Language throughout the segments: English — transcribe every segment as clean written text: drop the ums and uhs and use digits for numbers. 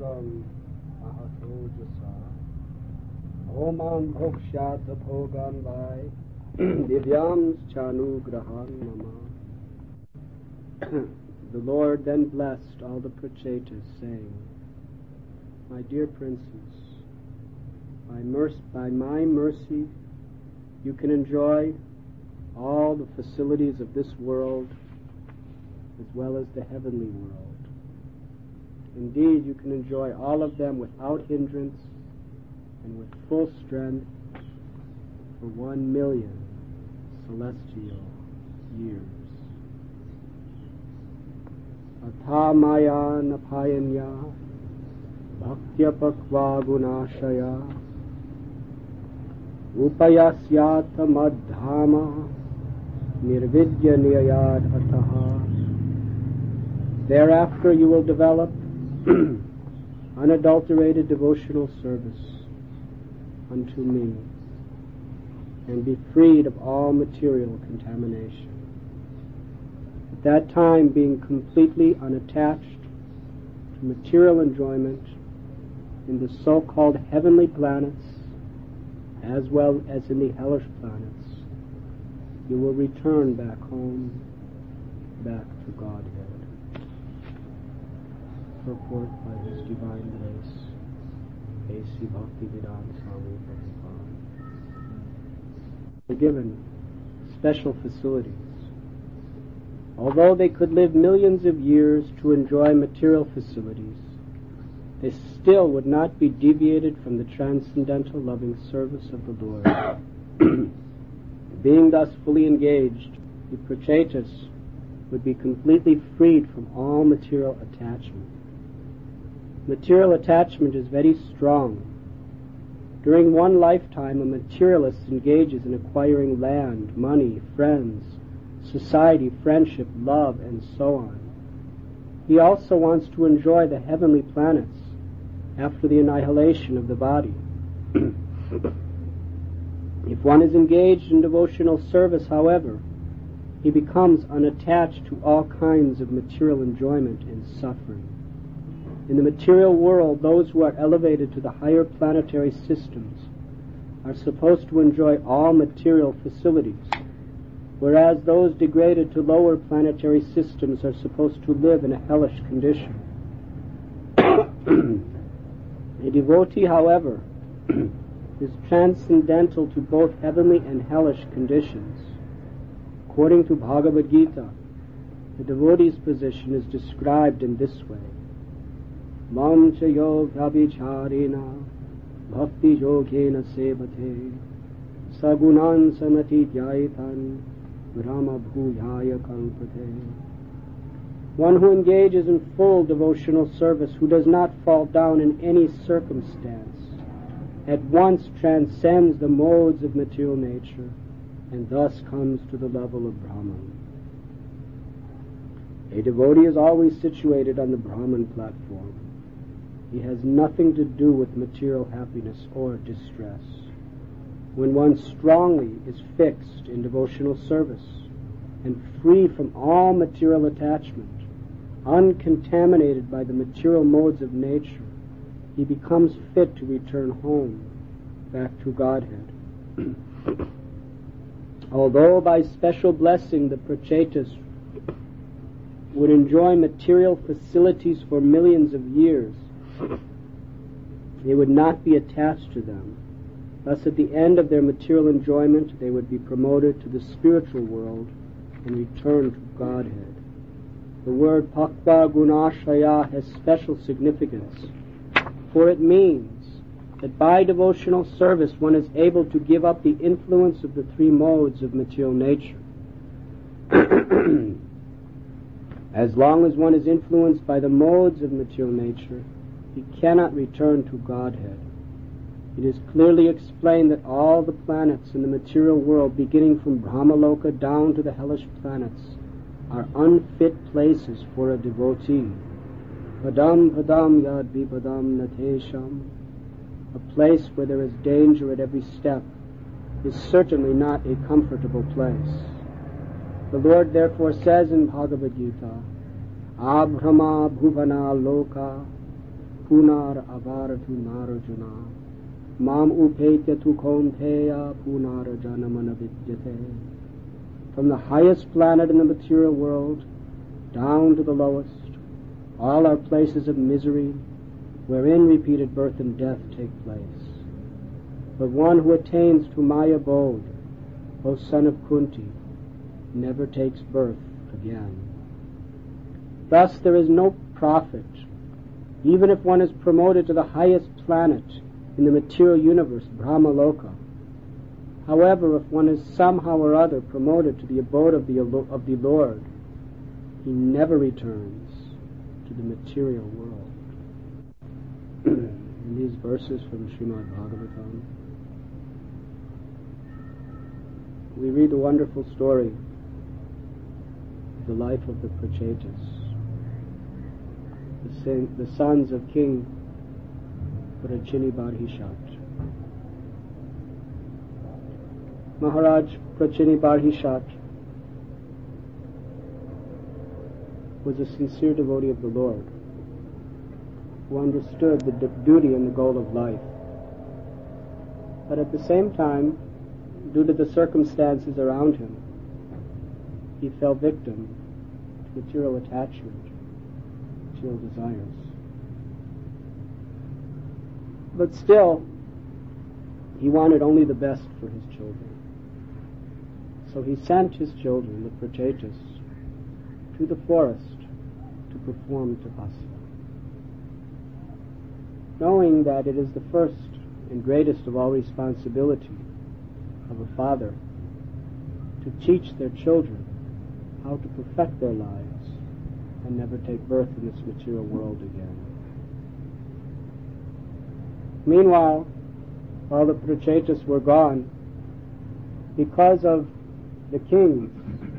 Sahasram Ahato Jasa Omam Bhokshyata Bhogan Vai Divyams Chanugrahan Mama. The Lord then blessed all the Prachetas, saying, My dear princes, by my mercy you can enjoy all the facilities of this world as well as the heavenly world. Indeed, you can enjoy all of them without hindrance and with full strength for 1,000,000 celestial years. Atha maya napayanya bhaktya pakva gunashaya upayasyata madhama nirvidya niyayad ataha. Thereafter you will develop unadulterated devotional service unto me and be freed of all material contamination. At that time, being completely unattached to material enjoyment in the so-called heavenly planets as well as in the hellish planets, you will return back home, back to Godhead. Purport by His Divine Grace, A.C. Bhaktivedanta Swami Prabhupada. Were given special facilities. Although they could live millions of years to enjoy material facilities, they still would not be deviated from the transcendental loving service of the Lord. Being thus fully engaged, the Prachetas would be completely freed from all material attachment. Material attachment is very strong. During one lifetime, a materialist engages in acquiring land, money, friends, society, friendship, love, and so on. He also wants to enjoy the heavenly planets after the annihilation of the body. If one is engaged in devotional service, however, he becomes unattached to all kinds of material enjoyment and suffering. In the material world, those who are elevated to the higher planetary systems are supposed to enjoy all material facilities, whereas those degraded to lower planetary systems are supposed to live in a hellish condition. A devotee, however, is transcendental to both heavenly and hellish conditions. According to Bhagavad Gita, the devotee's position is described in this way. Mam cha yogyabhicharena bhakti yogena sevate sagunan samati jayatan brahma bhujaya kalpate. One who engages in full devotional service, who does not fall down in any circumstance, at once transcends the modes of material nature and thus comes to the level of Brahman. A devotee is always situated on the Brahman platform. He has nothing to do with material happiness or distress. When one strongly is fixed in devotional service and free from all material attachment, uncontaminated by the material modes of nature, he becomes fit to return home, back to Godhead. Although by special blessing the Prachetas would enjoy material facilities for millions of years, they would not be attached to them. Thus, at the end of their material enjoyment, they would be promoted to the spiritual world and return to Godhead. The word Pakva Gunashaya has special significance, for it means that by devotional service one is able to give up the influence of the three modes of material nature. As long as one is influenced by the modes of material nature, he cannot return to Godhead. It is clearly explained that all the planets in the material world, beginning from Brahmaloka down to the hellish planets, are unfit places for a devotee. Padam padam yad vipadam natesham. A place where there is danger at every step is certainly not a comfortable place. The Lord therefore says in Bhagavad Gita, Abhrama bhuvana loka punar avaratu narajuna mam upetya tu kaunteya punar janamana vidyate. From the highest planet in the material world down to the lowest, all are places of misery wherein repeated birth and death take place. But one who attains to my abode, O son of Kunti, never takes birth again. Thus there is no profit, even if one is promoted to the highest planet in the material universe, Brahmaloka. However, if one is somehow or other promoted to the abode of the Lord, he never returns to the material world. In these verses from Srimad Bhagavatam, we read the wonderful story of the life of the Prachetas, the sons of King Prachini Barhishat. Maharaj Prachini Barhishat was a sincere devotee of the Lord, who understood the duty and the goal of life. But at the same time, due to the circumstances around him, he fell victim to material attachment, material desires. But still, he wanted only the best for his children. So he sent his children, the Prachetas, to the forest to perform tapasya, knowing that it is the first and greatest of all responsibility of a father to teach their children how to perfect their lives and never take birth in this material world again. Meanwhile, while the Prachetas were gone, because of the king's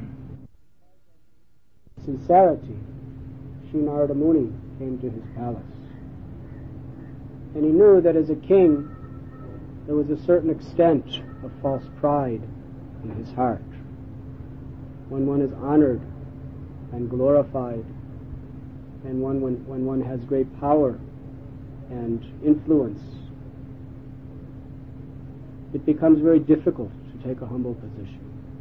sincerity, Sri Narada Muni came to his palace. And he knew that as a king, there was a certain extent of false pride in his heart. When one is honored and glorified, and when one has great power and influence, it becomes very difficult to take a humble position.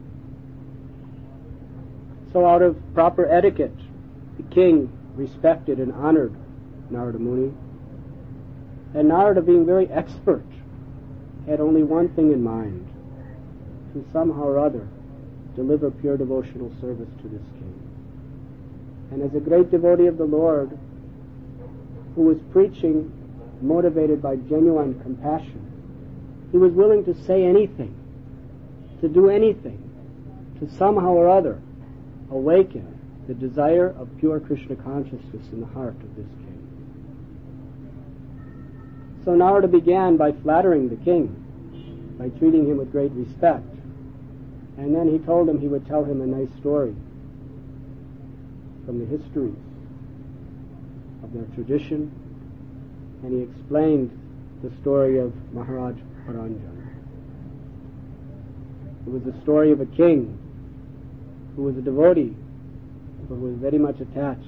So out of proper etiquette, the king respected and honored Narada Muni. And Narada, being very expert, had only one thing in mind: to somehow or other deliver pure devotional service to this king. And as a great devotee of the Lord, who was preaching motivated by genuine compassion, he was willing to say anything, to do anything, to somehow or other awaken the desire of pure Krishna consciousness in the heart of this king. So Narada began by flattering the king, by treating him with great respect. And then he told him he would tell him a nice story from the histories of their tradition. And he explained the story of Maharaj Paranjan. It was the story of a king who was a devotee, but was very much attached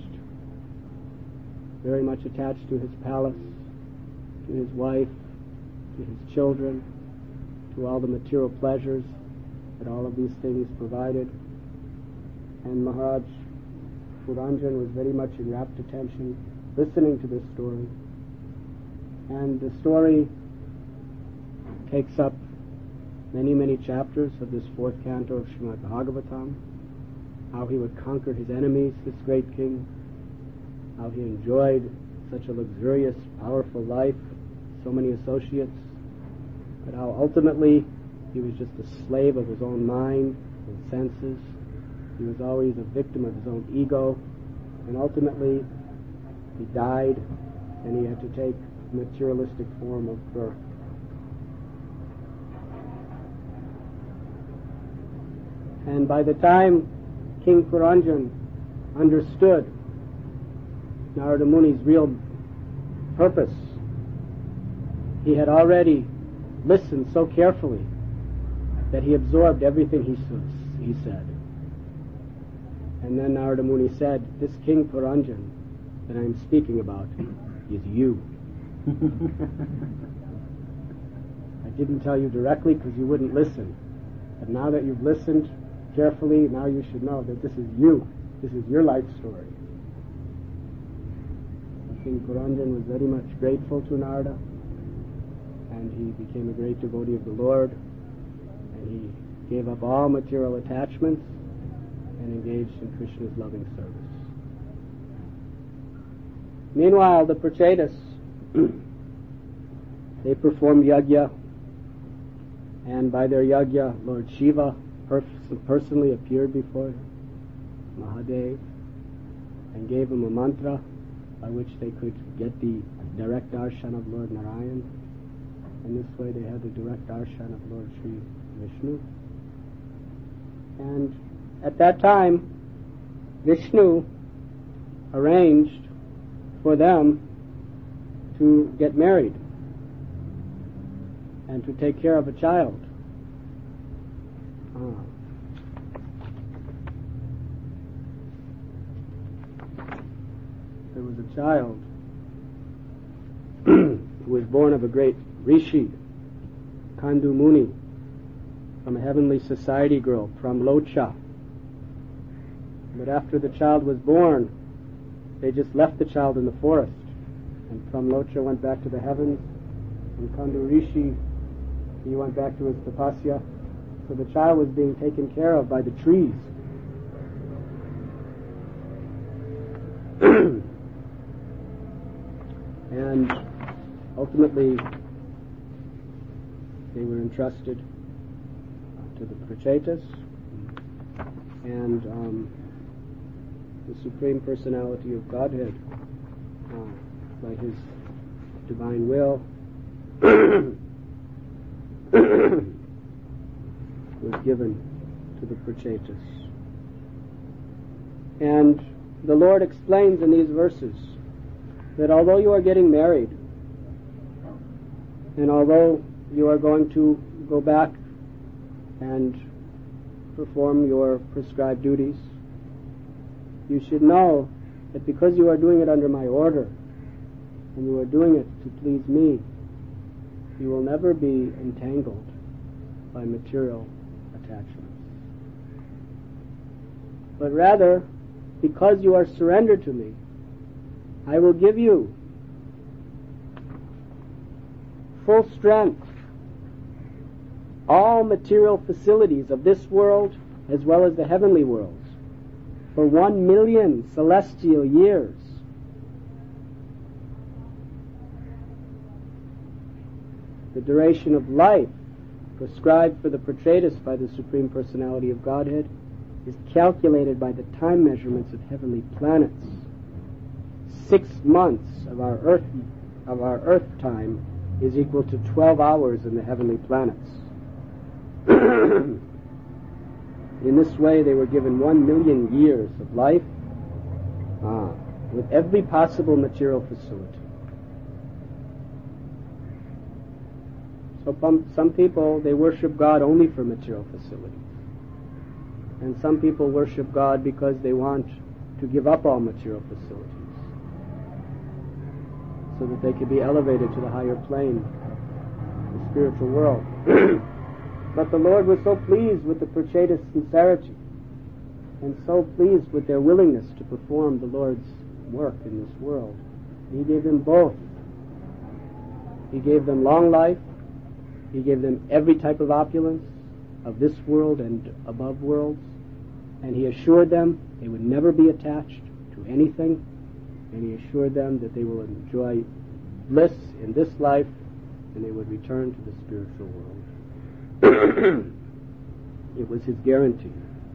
to his palace, to his wife, to his children, to all the material pleasures that all of these things provided. And Maharaj Puranjan was very much in rapt attention, listening to this story. And the story takes up many, many chapters of this fourth canto of Srimad Bhagavatam, how he would conquer his enemies, this great king, how he enjoyed such a luxurious, powerful life, so many associates, but how ultimately he was just a slave of his own mind and senses. He was always a victim of his own ego, and ultimately he died, and he had to take a materialistic form of birth. And by the time King Puranjan understood Narada Muni's real purpose, he had already listened so carefully that he absorbed everything he said. And then Narada Muni said, "This King Puranjan that I am speaking about is you." I didn't tell you directly because you wouldn't listen. But now that you've listened carefully, now you should know that this is you. This is your life story. King Puranjan was very much grateful to Narada, and he became a great devotee of the Lord, and he gave up all material attachments and engaged in Krishna's loving service. Meanwhile, the Prachetas, they performed yajna, and by their yajna, Lord Shiva personally appeared before Mahadev and gave him a mantra by which they could get the direct darshan of Lord Narayan. And this way they had the direct darshan of Lord Sri Vishnu. And at that time, Vishnu arranged for them to get married and to take care of a child. There was a child who was born of a great rishi, Kandu Muni, from a heavenly society girl, Pramlocha. But after the child was born, they just left the child in the forest, and Pramlocha went back to the heavens, and Kandu Rishi, he went back to his tapasya. So the child was being taken care of by the trees. And ultimately, they were entrusted to the Prachetas, and the Supreme Personality of Godhead, by His divine will, was given to the Prachetas. And the Lord explains in these verses that although you are getting married, and although you are going to go back and perform your prescribed duties, you should know that because you are doing it under my order, and you are doing it to please me, you will never be entangled by material attachments. But rather, because you are surrendered to me, I will give you full strength, all material facilities of this world as well as the heavenly worlds for 1,000,000 celestial years. The duration of life prescribed for the Prachetas by the Supreme Personality of Godhead is calculated by the time measurements of heavenly planets. 6 months of our earth time is equal to 12 hours in the heavenly planets. In this way, they were given 1,000,000 years of life with every possible material facility. So some people, they worship God only for material facilities. And some people worship God because they want to give up all material facilities, so that they could be elevated to the higher plane, the spiritual world. But the Lord was so pleased with the Prachetas' sincerity, and so pleased with their willingness to perform the Lord's work in this world. He gave them both. He gave them long life. He gave them every type of opulence of this world and above worlds. And He assured them they would never be attached to anything. And He assured them that they will enjoy bliss in this life, and they would return to the spiritual world. It was His guarantee.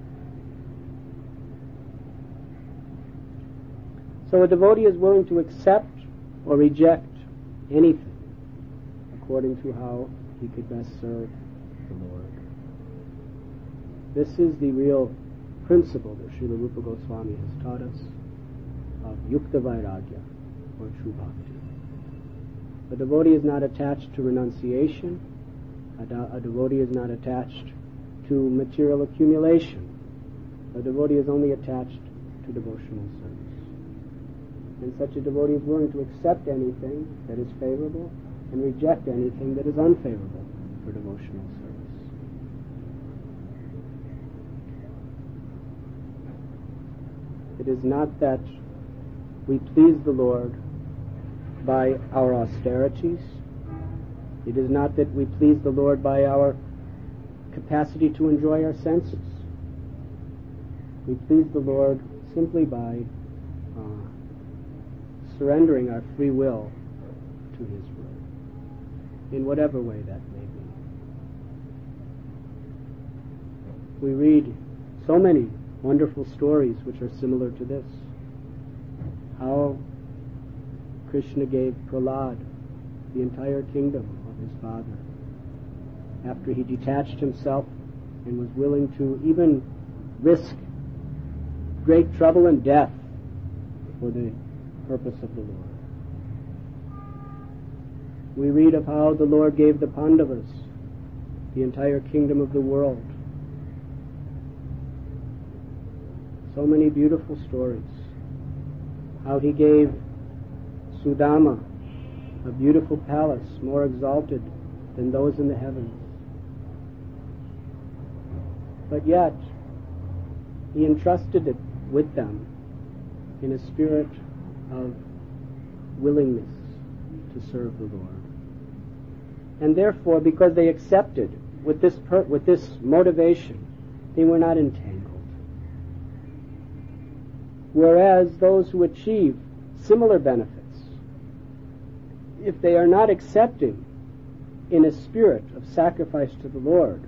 So a devotee is willing to accept or reject anything according to how he could best serve the Lord. This is the real principle that Srila Rupa Goswami has taught us of Yukta Vairagya, or true bhakti. A devotee is not attached to renunciation. A devotee is not attached to material accumulation. A devotee is only attached to devotional service. And such a devotee is willing to accept anything that is favorable and reject anything that is unfavorable for devotional service. It is not that we please the Lord by our austerities. It is not that we please the Lord by our capacity to enjoy our senses. We please the Lord simply by surrendering our free will to His will, in whatever way that may be. We read so many wonderful stories which are similar to this. How Krishna gave Prahlad the entire kingdom of his father, after he detached himself and was willing to even risk great trouble and death for the purpose of the Lord. We read of how the Lord gave the Pandavas the entire kingdom of the world. So many beautiful stories. How he gave Sudama a beautiful palace more exalted than those in the heavens. But yet, he entrusted it with them in a spirit of willingness to serve the Lord. And therefore, because they accepted with this motivation, they were not entangled. Whereas those who achieve similar benefits, if they are not accepting in a spirit of sacrifice to the Lord,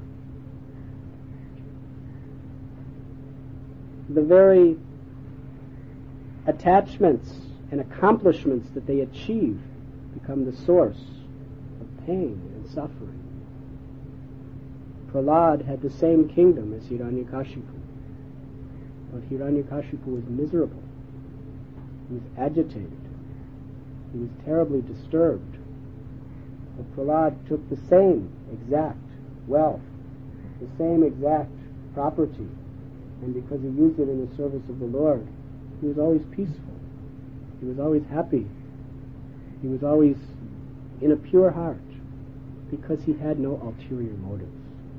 the very attachments and accomplishments that they achieve become the source of pain and suffering. Prahlad had the same kingdom as Hiranyakashipu, but Hiranyakashipu was miserable. He was agitated. He was terribly disturbed. But Prahlad took the same exact wealth, the same exact property, and because he used it in the service of the Lord, he was always peaceful. He was always happy. He was always in a pure heart, because he had no ulterior motives.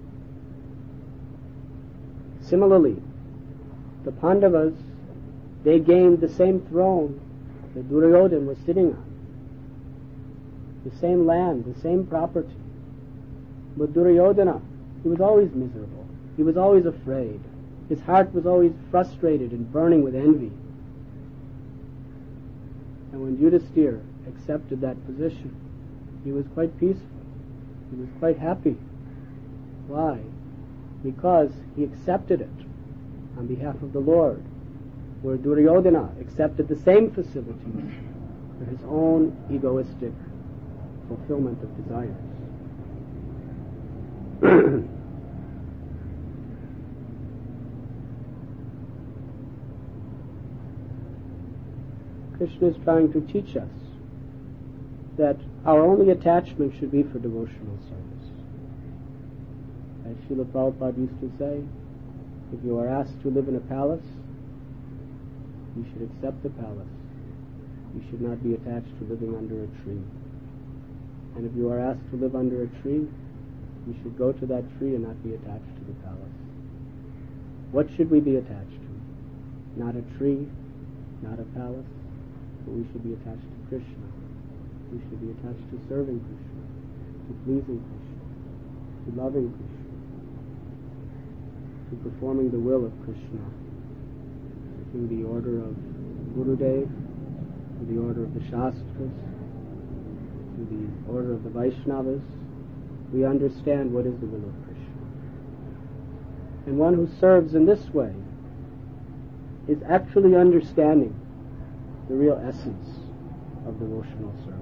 Similarly, the Pandavas, they gained the same throne that Duryodhana was sitting on, the same land, the same property. But Duryodhana, he was always miserable. He was always afraid. His heart was always frustrated and burning with envy. And when Yudhisthira accepted that position, he was quite peaceful. He was quite happy. Why? Because he accepted it on behalf of the Lord, where Duryodhana accepted the same facilities for his own egoistic fulfillment of desires. Krishna is trying to teach us that our only attachment should be for devotional service. As Srila Prabhupada used to say, if you are asked to live in a palace, you should accept the palace. You should not be attached to living under a tree. And if you are asked to live under a tree, you should go to that tree and not be attached to the palace. What should we be attached to? Not a tree, not a palace, but we should be attached to Krishna. We should be attached to serving Krishna, to pleasing Krishna, to loving Krishna, to performing the will of Krishna, taking the order of Gurudev, to the order of the Shastras, to the order of the Vaishnavas. We understand what is the will of Krishna. And one who serves in this way is actually understanding the real essence of devotional service.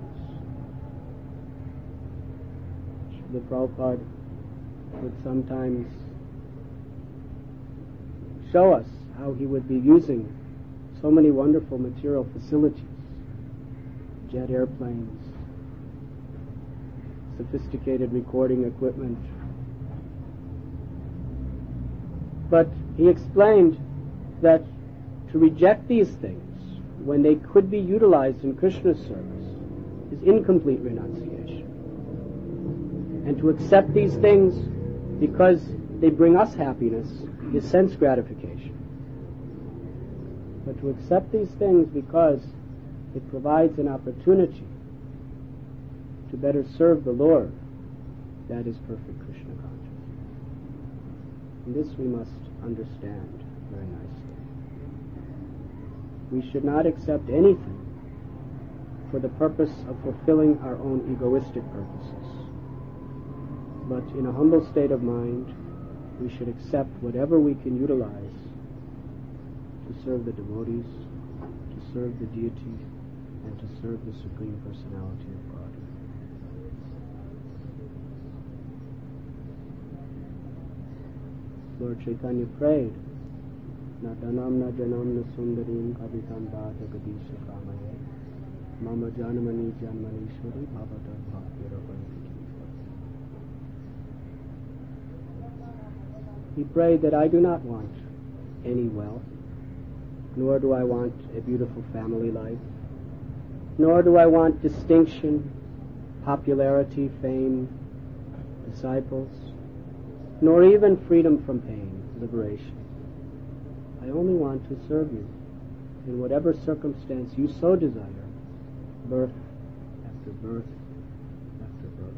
The Prabhupada would sometimes show us how he would be using so many wonderful material facilities, jet airplanes, sophisticated recording equipment. But he explained that to reject these things when they could be utilized in Krishna's service, is incomplete renunciation. And to accept these things because they bring us happiness is sense gratification. But to accept these things because it provides an opportunity to better serve the Lord, that is perfect Krishna consciousness. And this we must understand very nicely. We should not accept anything for the purpose of fulfilling our own egoistic purposes. But in a humble state of mind, we should accept whatever we can utilize to serve the devotees, to serve the deity, and to serve the Supreme Personality of God. Lord Chaitanya prayed, Na dhanam na janam na sundarim kavitam bhata gadisha kamaye mama janmani janmanishwari bhavata bhakti. He prayed that I do not want any wealth, nor do I want a beautiful family life, nor do I want distinction, popularity, fame, disciples, nor even freedom from pain, liberation. I only want to serve you in whatever circumstance you so desire, birth after birth after birth.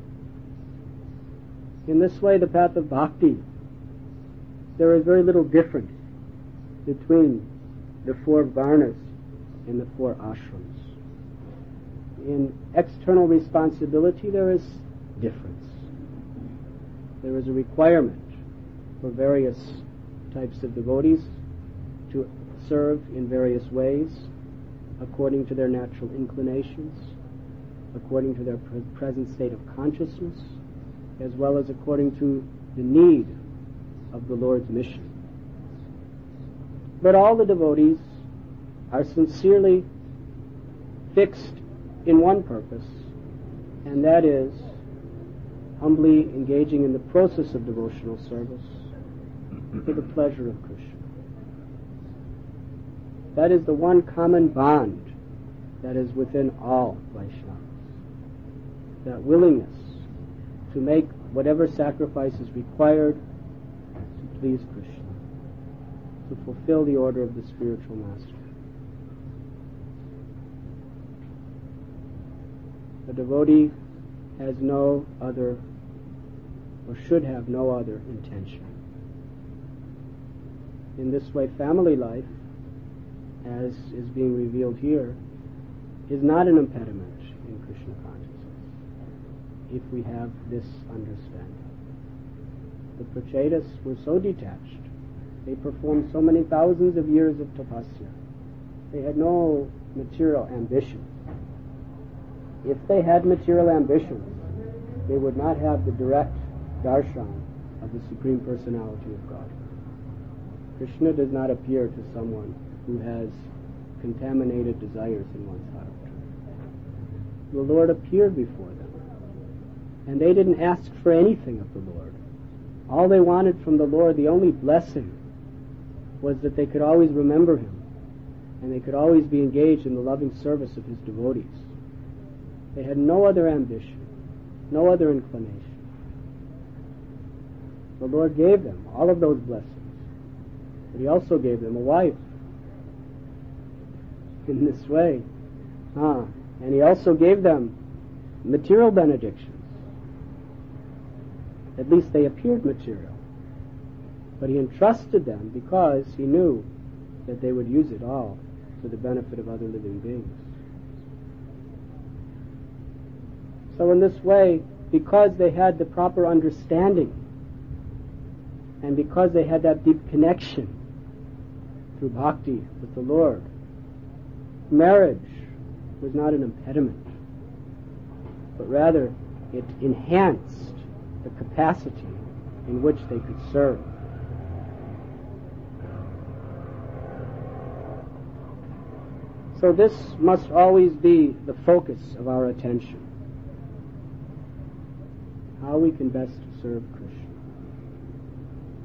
In this way, the path of bhakti, there is very little difference between the four varnas and the four ashrams. In external responsibility, there is difference. There is a requirement for various types of devotees to serve in various ways according to their natural inclinations, according to their present state of consciousness, as well as according to the need of the Lord's mission. But all the devotees are sincerely fixed in one purpose, and that is humbly engaging in the process of devotional service for the pleasure of Krishna. That is the one common bond that is within all Vaishnavas. That willingness to make whatever sacrifice is required to please Krishna, to fulfill the order of the spiritual master. A devotee has no other, or should have no other intention. In this way, family life, as is being revealed here, is not an impediment in Krishna consciousness, if we have this understanding. The Prachetas were so detached. They performed so many thousands of years of tapasya. They had no material ambitions. If they had material ambitions, they would not have the direct darshan of the Supreme Personality of God. Krishna does not appear to someone who has contaminated desires in one's heart. The Lord appeared before them, and they didn't ask for anything of the Lord. All they wanted from the Lord, the only blessing, was that they could always remember Him, and they could always be engaged in the loving service of His devotees. They had no other ambition, no other inclination. The Lord gave them all of those blessings, but He also gave them a wife in this way. And He also gave them material benedictions. At least they appeared material. But He entrusted them because He knew that they would use it all for the benefit of other living beings. So in this way, because they had the proper understanding, and because they had that deep connection through bhakti with the Lord, marriage was not an impediment, but rather it enhanced the capacity in which they could serve. So this must always be the focus of our attention. How we can best serve Krishna.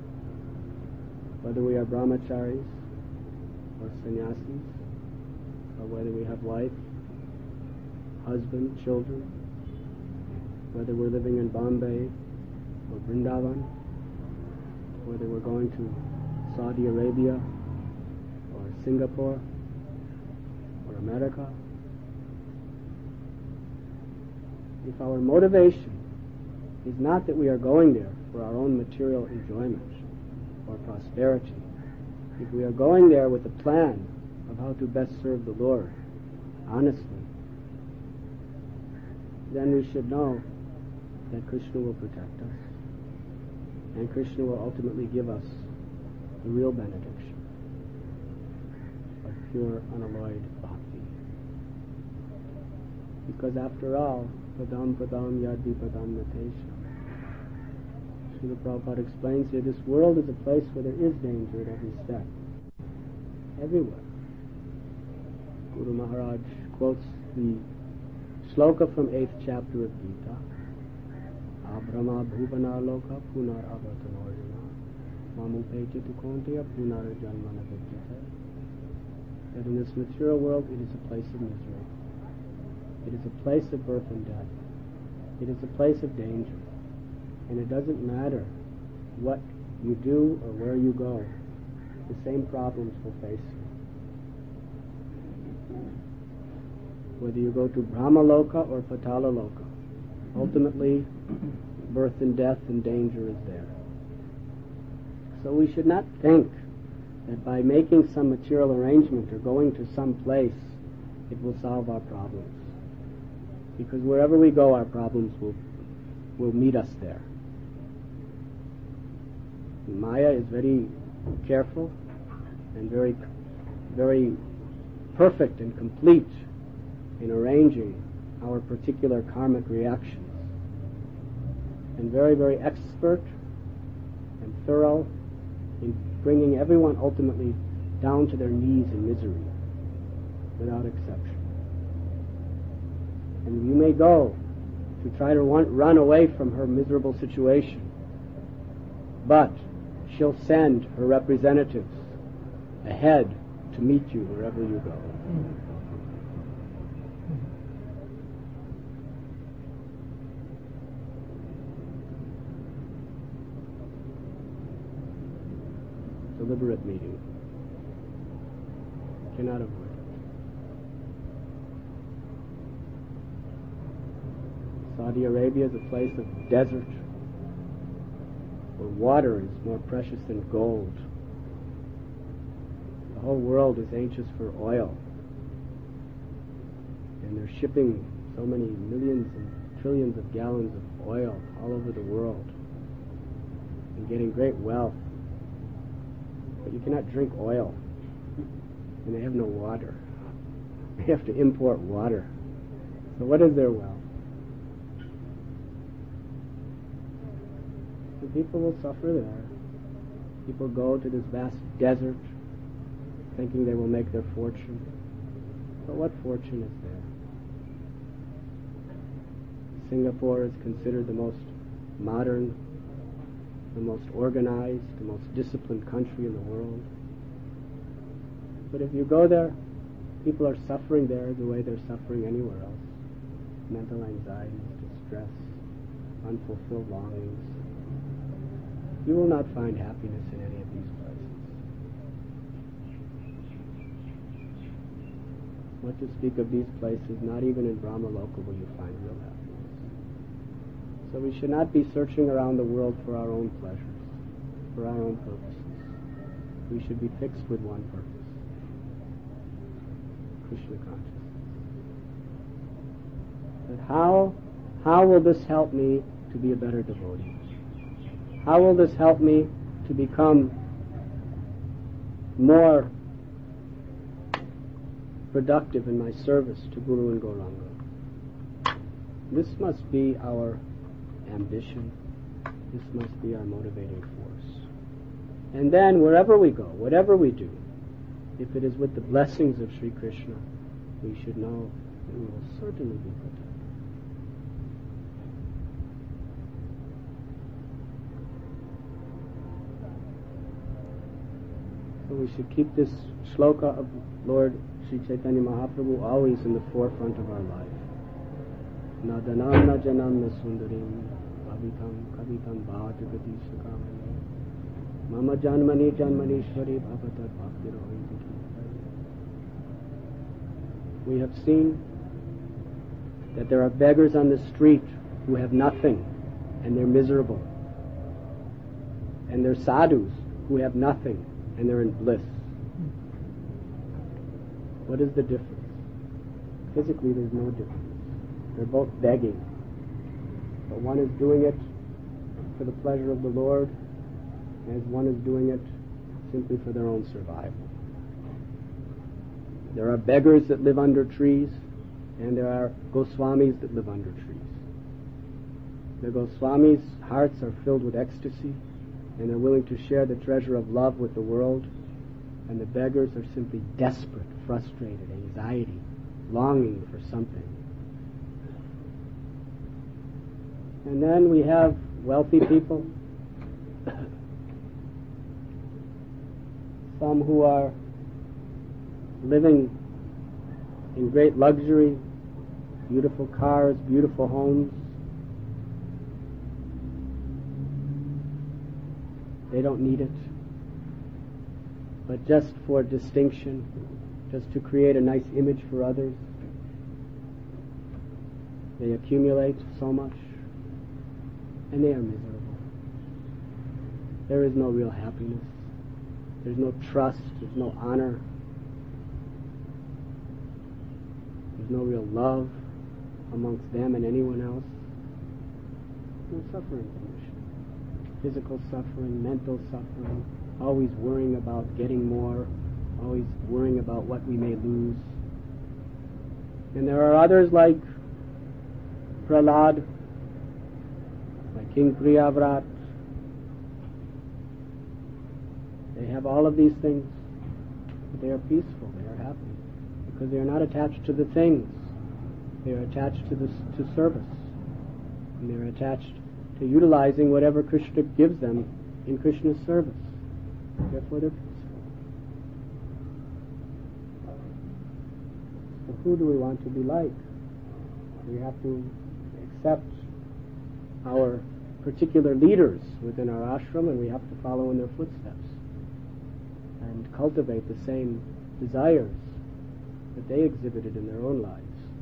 Whether we are brahmacharis or sannyasis, or whether we have wife, husband, children, whether we're living in Bombay or Vrindavan, whether we're going to Saudi Arabia or Singapore or America. If our motivation is not that we are going there for our own material enjoyment or prosperity, if we are going there with a plan of how to best serve the Lord honestly, then we should know that Krishna will protect us, and Krishna will ultimately give us the real benediction of pure, unalloyed bhakti. Because after all, padam padam yadi padam natesha. Srila Prabhupada explains here, this world is a place where there is danger at every step. Everywhere. Guru Maharaj quotes the shloka from 8th chapter of Gita. Abrahma bhuvana loka punar avatanojana mamupeti tukonteya punar janmana vidyate. That in this material world it is a place of misery. It is a place of birth and death. It is a place of danger. And it doesn't matter what you do or where you go, the same problems will face you. Whether you go to Brahmaloka or Patalaloka, ultimately birth and death and danger is there. So we should not think that by making some material arrangement or going to some place, it will solve our problems. Because wherever we go, our problems will meet us there. Maya is very careful and very, very perfect and complete in arranging our particular karmic reactions, and very, very expert and thorough in bringing everyone ultimately down to their knees in misery, without exception. And you may go to try to run away from her miserable situation, but she'll send her representatives ahead to meet you wherever you go. Deliberate meeting. Cannot avoid it. Saudi Arabia is a place of desert where water is more precious than gold. The whole world is anxious for oil, and they're shipping so many millions and trillions of gallons of oil all over the world and getting great wealth. But you cannot drink oil, and they have no water. They have to import water. So what is their wealth? The people will suffer there. People go to this vast desert thinking they will make their fortune. But what fortune is there? Singapore is considered the most modern, the most organized, the most disciplined country in the world. But if you go there, people are suffering there the way they're suffering anywhere else. Mental anxieties, distress, unfulfilled longings. You will not find happiness in any of these places. What to speak of these places, not even in Brahmaloka will you find real happiness. So we should not be searching around the world for our own pleasures, for our own purposes. We should be fixed with one purpose: Krishna consciousness. But how will this help me to be a better devotee? How will this help me to become more productive in my service to Guru and Gauranga? This must be our ambition. This must be our motivating force. And then wherever we go, whatever we do, if it is with the blessings of Sri Krishna, we should know that we will certainly be protected. So we should keep this shloka of Lord Sri Chaitanya Mahaprabhu always in the forefront of our life. Na danam na janam na sundarim kavitam bhat gati sakamani mama janmani janmanishwari bhavatat bhaktirohi. We have seen that there are beggars on the street who have nothing and they're miserable. And there are sadhus who have nothing and they're in bliss. What is the difference? Physically, there's no difference. They're both begging. But one is doing it for the pleasure of the Lord, as one is doing it simply for their own survival. There are beggars that live under trees, and there are Goswamis that live under trees. The Goswamis' hearts are filled with ecstasy, and they're willing to share the treasure of love with the world, and the beggars are simply desperate, frustrated, anxiety, longing for something. And then we have wealthy people, some who are living in great luxury, beautiful cars, beautiful homes. They don't need it, but just for distinction, just to create a nice image for others, they accumulate so much, and they are miserable. There is no real happiness. There's no trust. There's no honor. There's no real love amongst them and anyone else. No suffering condition. Physical suffering, mental suffering, always worrying about getting more, always worrying about what we may lose. And there are others like Prahlad, like King Priyavrat. They have all of these things, but they are peaceful, they are happy, because they are not attached to the things. They are attached to service, and they are attached to utilizing whatever Krishna gives them in Krishna's service. Therefore they're peaceful. So who do we want to be like? We have to accept our particular leaders within our ashram, and we have to follow in their footsteps and cultivate the same desires that they exhibited in their own lives.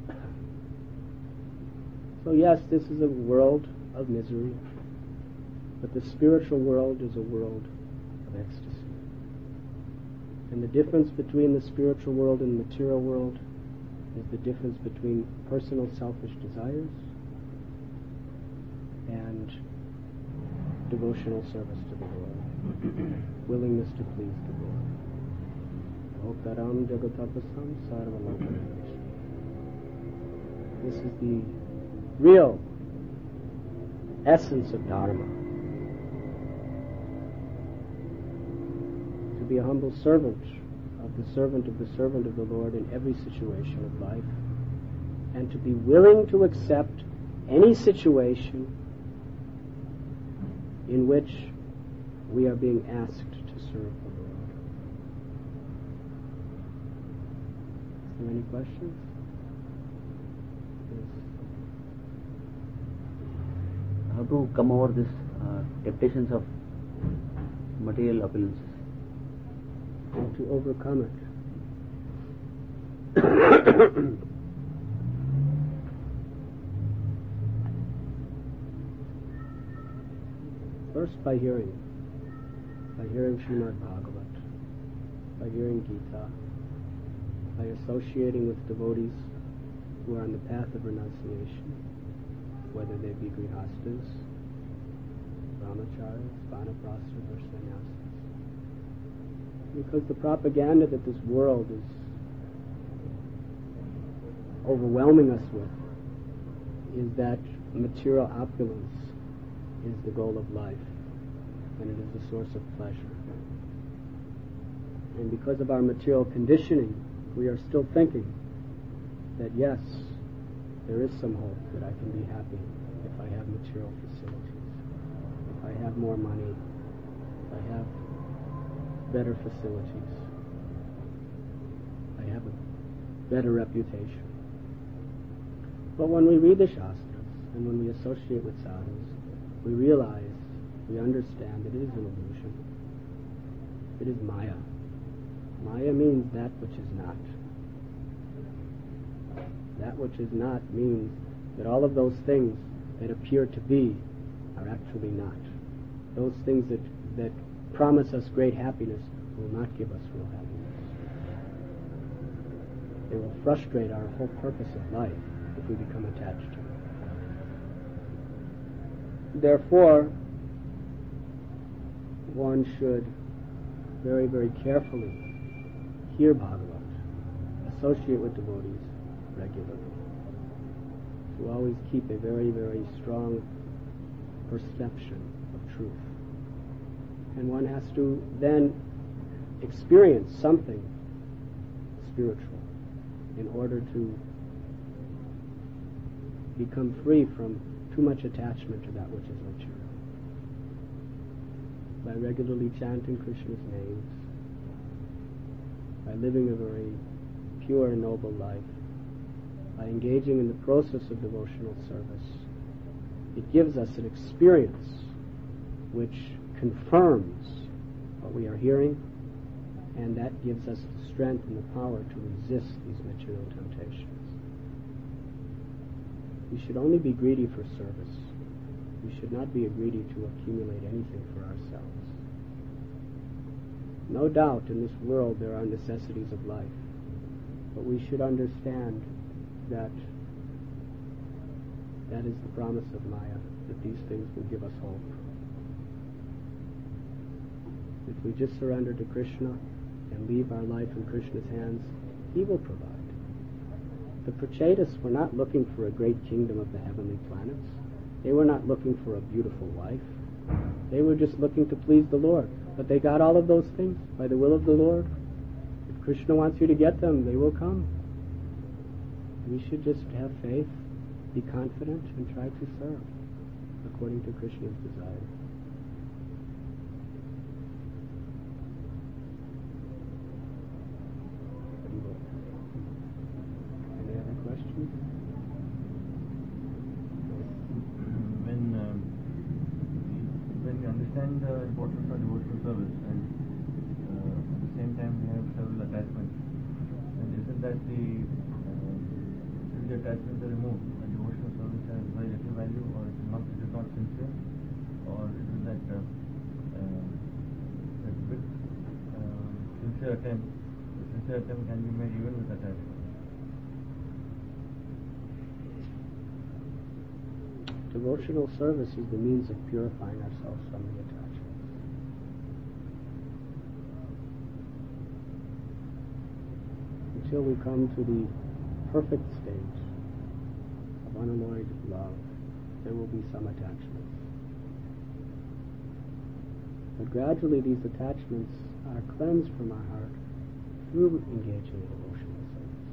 So yes, this is a world of misery, but the spiritual world is a world of ecstasy. And the difference between the spiritual world and the material world is the difference between personal selfish desires and devotional service to the Lord, willingness to please the Lord. Bhoktaram jagatapasam sarvalokanam. This is the real essence of Dharma. To be a humble servant of the servant of the Lord in every situation of life, and to be willing to accept any situation in which we are being asked to serve the Lord. Is there any questions? Yes. How to come over this temptations of material opulences? How to overcome it. First by hearing Srimad Bhagavat, by hearing Gita, by associating with devotees who are on the path of renunciation, whether they be grihastas, brahmacharis, vanaprasthas, or sannyasis. Because the propaganda that this world is overwhelming us with is that material opulence is the goal of life, and it is a source of pleasure. And because of our material conditioning, we are still thinking that yes, there is some hope that I can be happy if I have material facilities, if I have more money, if I have better facilities, I have a better reputation. But when we read the Shastras and when we associate with sadhus, we realize, we understand that it is an illusion. It is Maya. Maya means that which is not. That which is not means that all of those things that appear to be are actually not. Those things that promise us great happiness will not give us real happiness. They will frustrate our whole purpose of life if we become attached to it. Therefore, one should very, very carefully hear Bhagavat, associate with devotees regularly, to always keep a very, very strong perception of truth. And one has to then experience something spiritual in order to become free from too much attachment to that which is material. By regularly chanting Krishna's names, by living a very pure and noble life, by engaging in the process of devotional service, it gives us an experience which confirms what we are hearing, and that gives us the strength and the power to resist these material temptations. We should only be greedy for service. We should not be greedy to accumulate anything for ourselves. No doubt in this world there are necessities of life, but we should understand that that is the promise of Maya, that these things will give us hope. If we just surrender to Krishna and leave our life in Krishna's hands, He will provide. The Prachetas were not looking for a great kingdom of the heavenly planets. They were not looking for a beautiful wife. They were just looking to please the Lord. But they got all of those things by the will of the Lord. If Krishna wants you to get them, they will come. We should just have faith, be confident, and try to serve according to Krishna's desire. Any other questions? When we understand the importance of devotional service and at the same time we have several attachments, and isn't that the attachments are removed, and devotional service has very little value, or it is not sincere, or is it that with sincere attempt, the sincere attempt can be made even with attachment? Devotional service is the means of purifying ourselves from the attachments. Until we come to the perfect stage of unalloyed love, there will be some attachments. But gradually these attachments are cleansed from our heart through engaging in devotional service.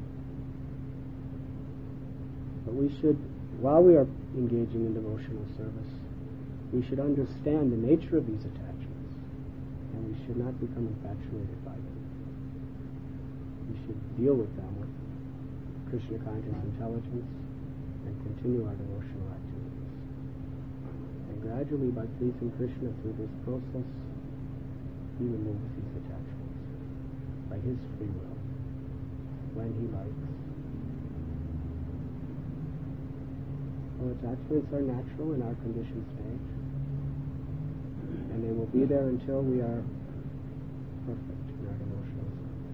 But we should, while we are engaging in devotional service, we should understand the nature of these attachments, and we should not become infatuated by them. We should deal with them with Krishna conscious intelligence and continue our devotional activities. And gradually, by pleasing Krishna through this process, He removes these attachments by His free will, when He likes. So attachments are natural in our conditioned stage, and they will be there until we are perfect in our devotional service.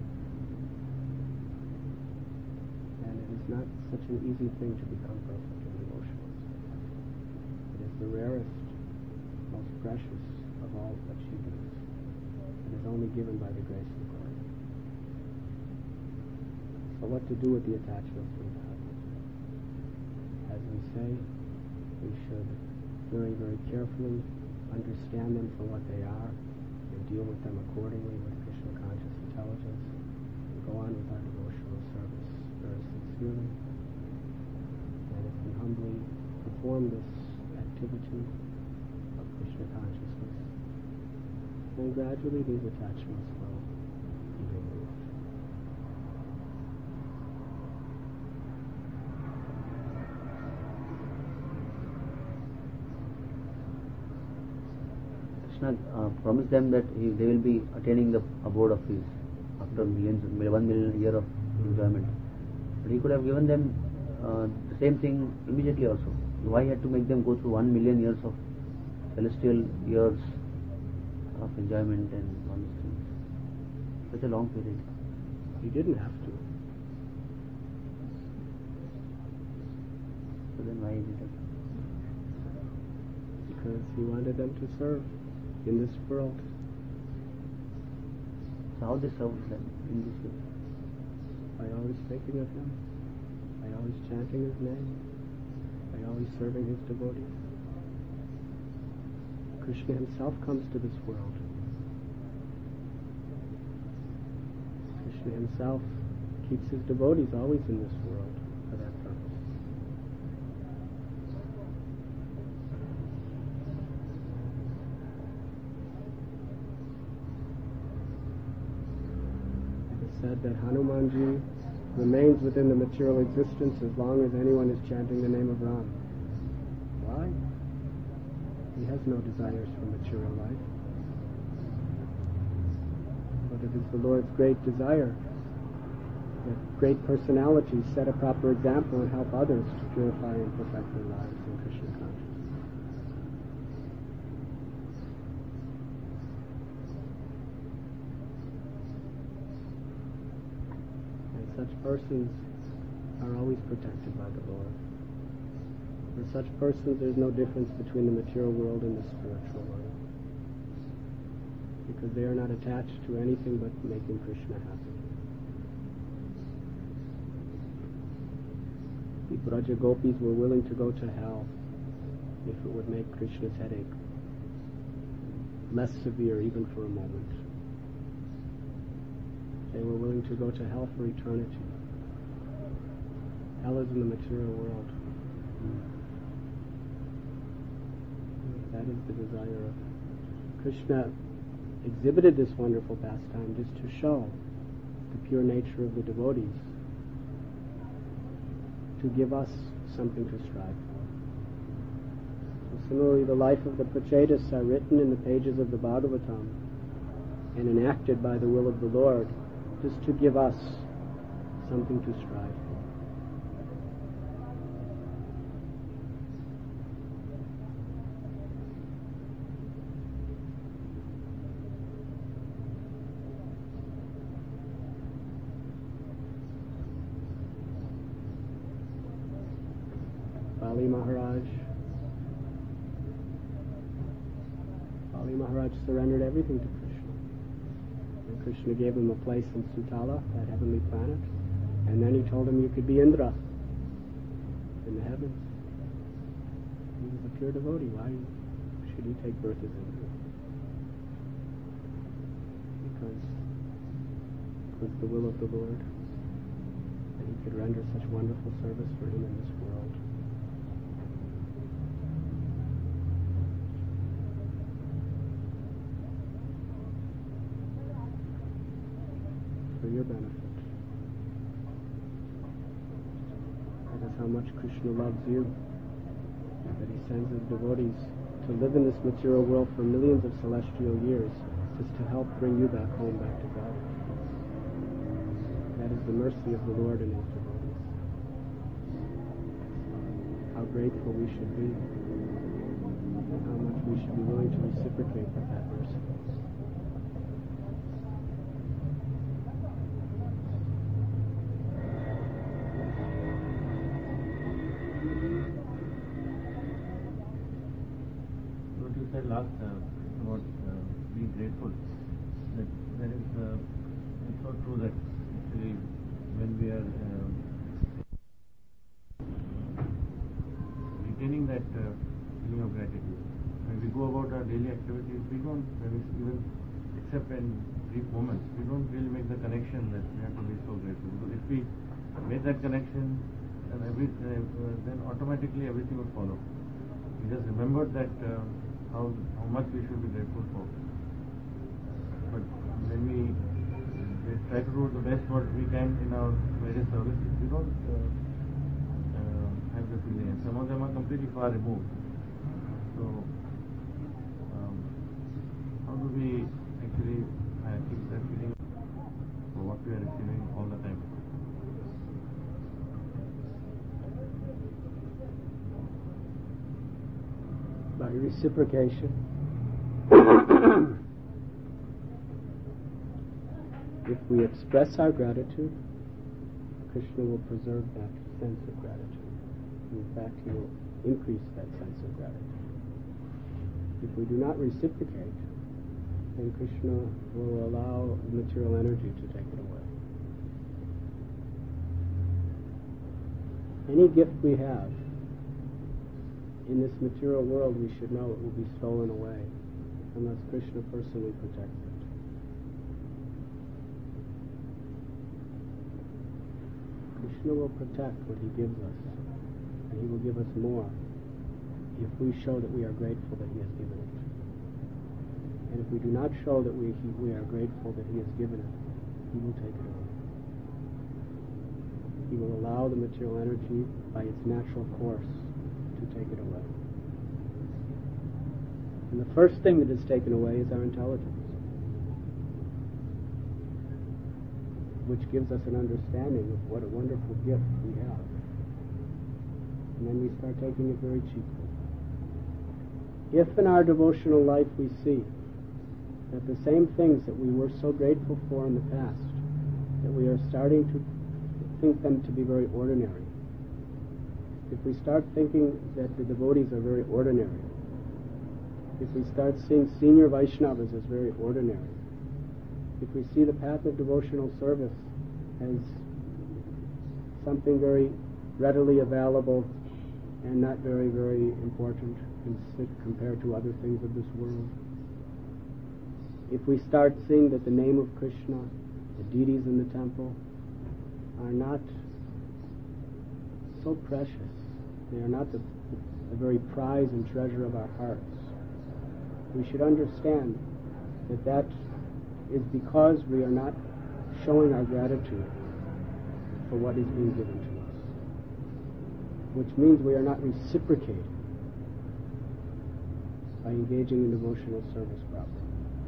And it is not such an easy thing to become perfect in devotional service. It is the rarest, most precious of all achievements. It is only given by the grace of God. So what to do with the attachments we have? As we say, we should very, very carefully understand them for what they are and deal with them accordingly with Krishna conscious intelligence, and go on with our devotional service very sincerely. And if we humbly perform this activity of Krishna consciousness, then gradually these attachments will be removed. Krishna promised them that they will be attaining the abode of his after 1 million year of enjoyment. But he could have given them the same thing immediately also. Why he had to make them go through 1 million years of celestial years of enjoyment and all these things? Such a long period. He didn't have to. So then why did it? Because he wanted them to serve in this world. So how they serve them in this way? By always thinking of him, by always chanting his name, by always serving his devotees. Krishna himself comes to this world. Krishna himself keeps his devotees always in this world for that purpose. It is said that Hanumanji remains within the material existence as long as anyone is chanting the name of Ram. Why? He has no desires for material life. But it is the Lord's great desire that great personalities set a proper example and help others to purify and perfect their lives in Krishna consciousness. And such persons are always protected by the Lord. For such persons, there's no difference between the material world and the spiritual world, because they are not attached to anything but making Krishna happy. The Braja Gopis were willing to go to hell if it would make Krishna's headache less severe even for a moment. They were willing to go to hell for eternity. Hell is in the material world. That is the desire of Krishna. Exhibited this wonderful pastime just to show the pure nature of the devotees, to give us something to strive for. So similarly, the life of the Prachetas are written in the pages of the Bhagavatam and enacted by the will of the Lord, just to give us something to strive for. Bali Maharaj surrendered everything to Krishna. And Krishna gave him a place in Sutala, that heavenly planet, and then he told him you could be Indra in the heavens. He was a pure devotee. Why should he take birth as Indra? Because it was the will of the Lord that he could render such wonderful service for him in this world. For your benefit. That is how much Krishna loves you, that he sends his devotees to live in this material world for millions of celestial years, just to help bring you back home, back to God. That is the mercy of the Lord and his devotees. How grateful we should be, and how much we should be willing to reciprocate with that mercy. What you said last about being grateful, that there is, it's so true that actually when we are retaining that feeling of gratitude, when we go about our daily activities, we don't, even except in brief moments, we don't really make the connection that we have to be so grateful. Because if we make that connection, then automatically everything will follow. We just remembered that how much we should be grateful for. But when we try to do the best what we can in our various services, we don't have the feeling. Some of them are completely far removed. So how do we actually keep that feeling for what we are receiving all the time? By reciprocation. If we express our gratitude, Krishna will preserve that sense of gratitude. In fact, he will increase that sense of gratitude. If we do not reciprocate, then Krishna will allow the material energy to take it away. Any gift we have in this material world, we should know it will be stolen away unless Krishna personally protects it. Krishna will protect what he gives us, and he will give us more if we show that we are grateful that he has given it. And if we do not show that we are grateful that he has given it, he will take it away. He will allow the material energy by its natural course to take it away. And the first thing that is taken away is our intelligence, which gives us an understanding of what a wonderful gift we have. And then we start taking it very cheaply. If in our devotional life we see that the same things that we were so grateful for in the past, that we are starting to think them to be very ordinary, if we start thinking that the devotees are very ordinary, if we start seeing senior Vaishnavas as very ordinary, if we see the path of devotional service as something very readily available and not very, very important compared to other things of this world, if we start seeing that the name of Krishna, the deities in the temple, are not so precious, they are not the very prize and treasure of our hearts, we should understand that that is because we are not showing our gratitude for what is being given to us, which means we are not reciprocating by engaging in devotional service properly.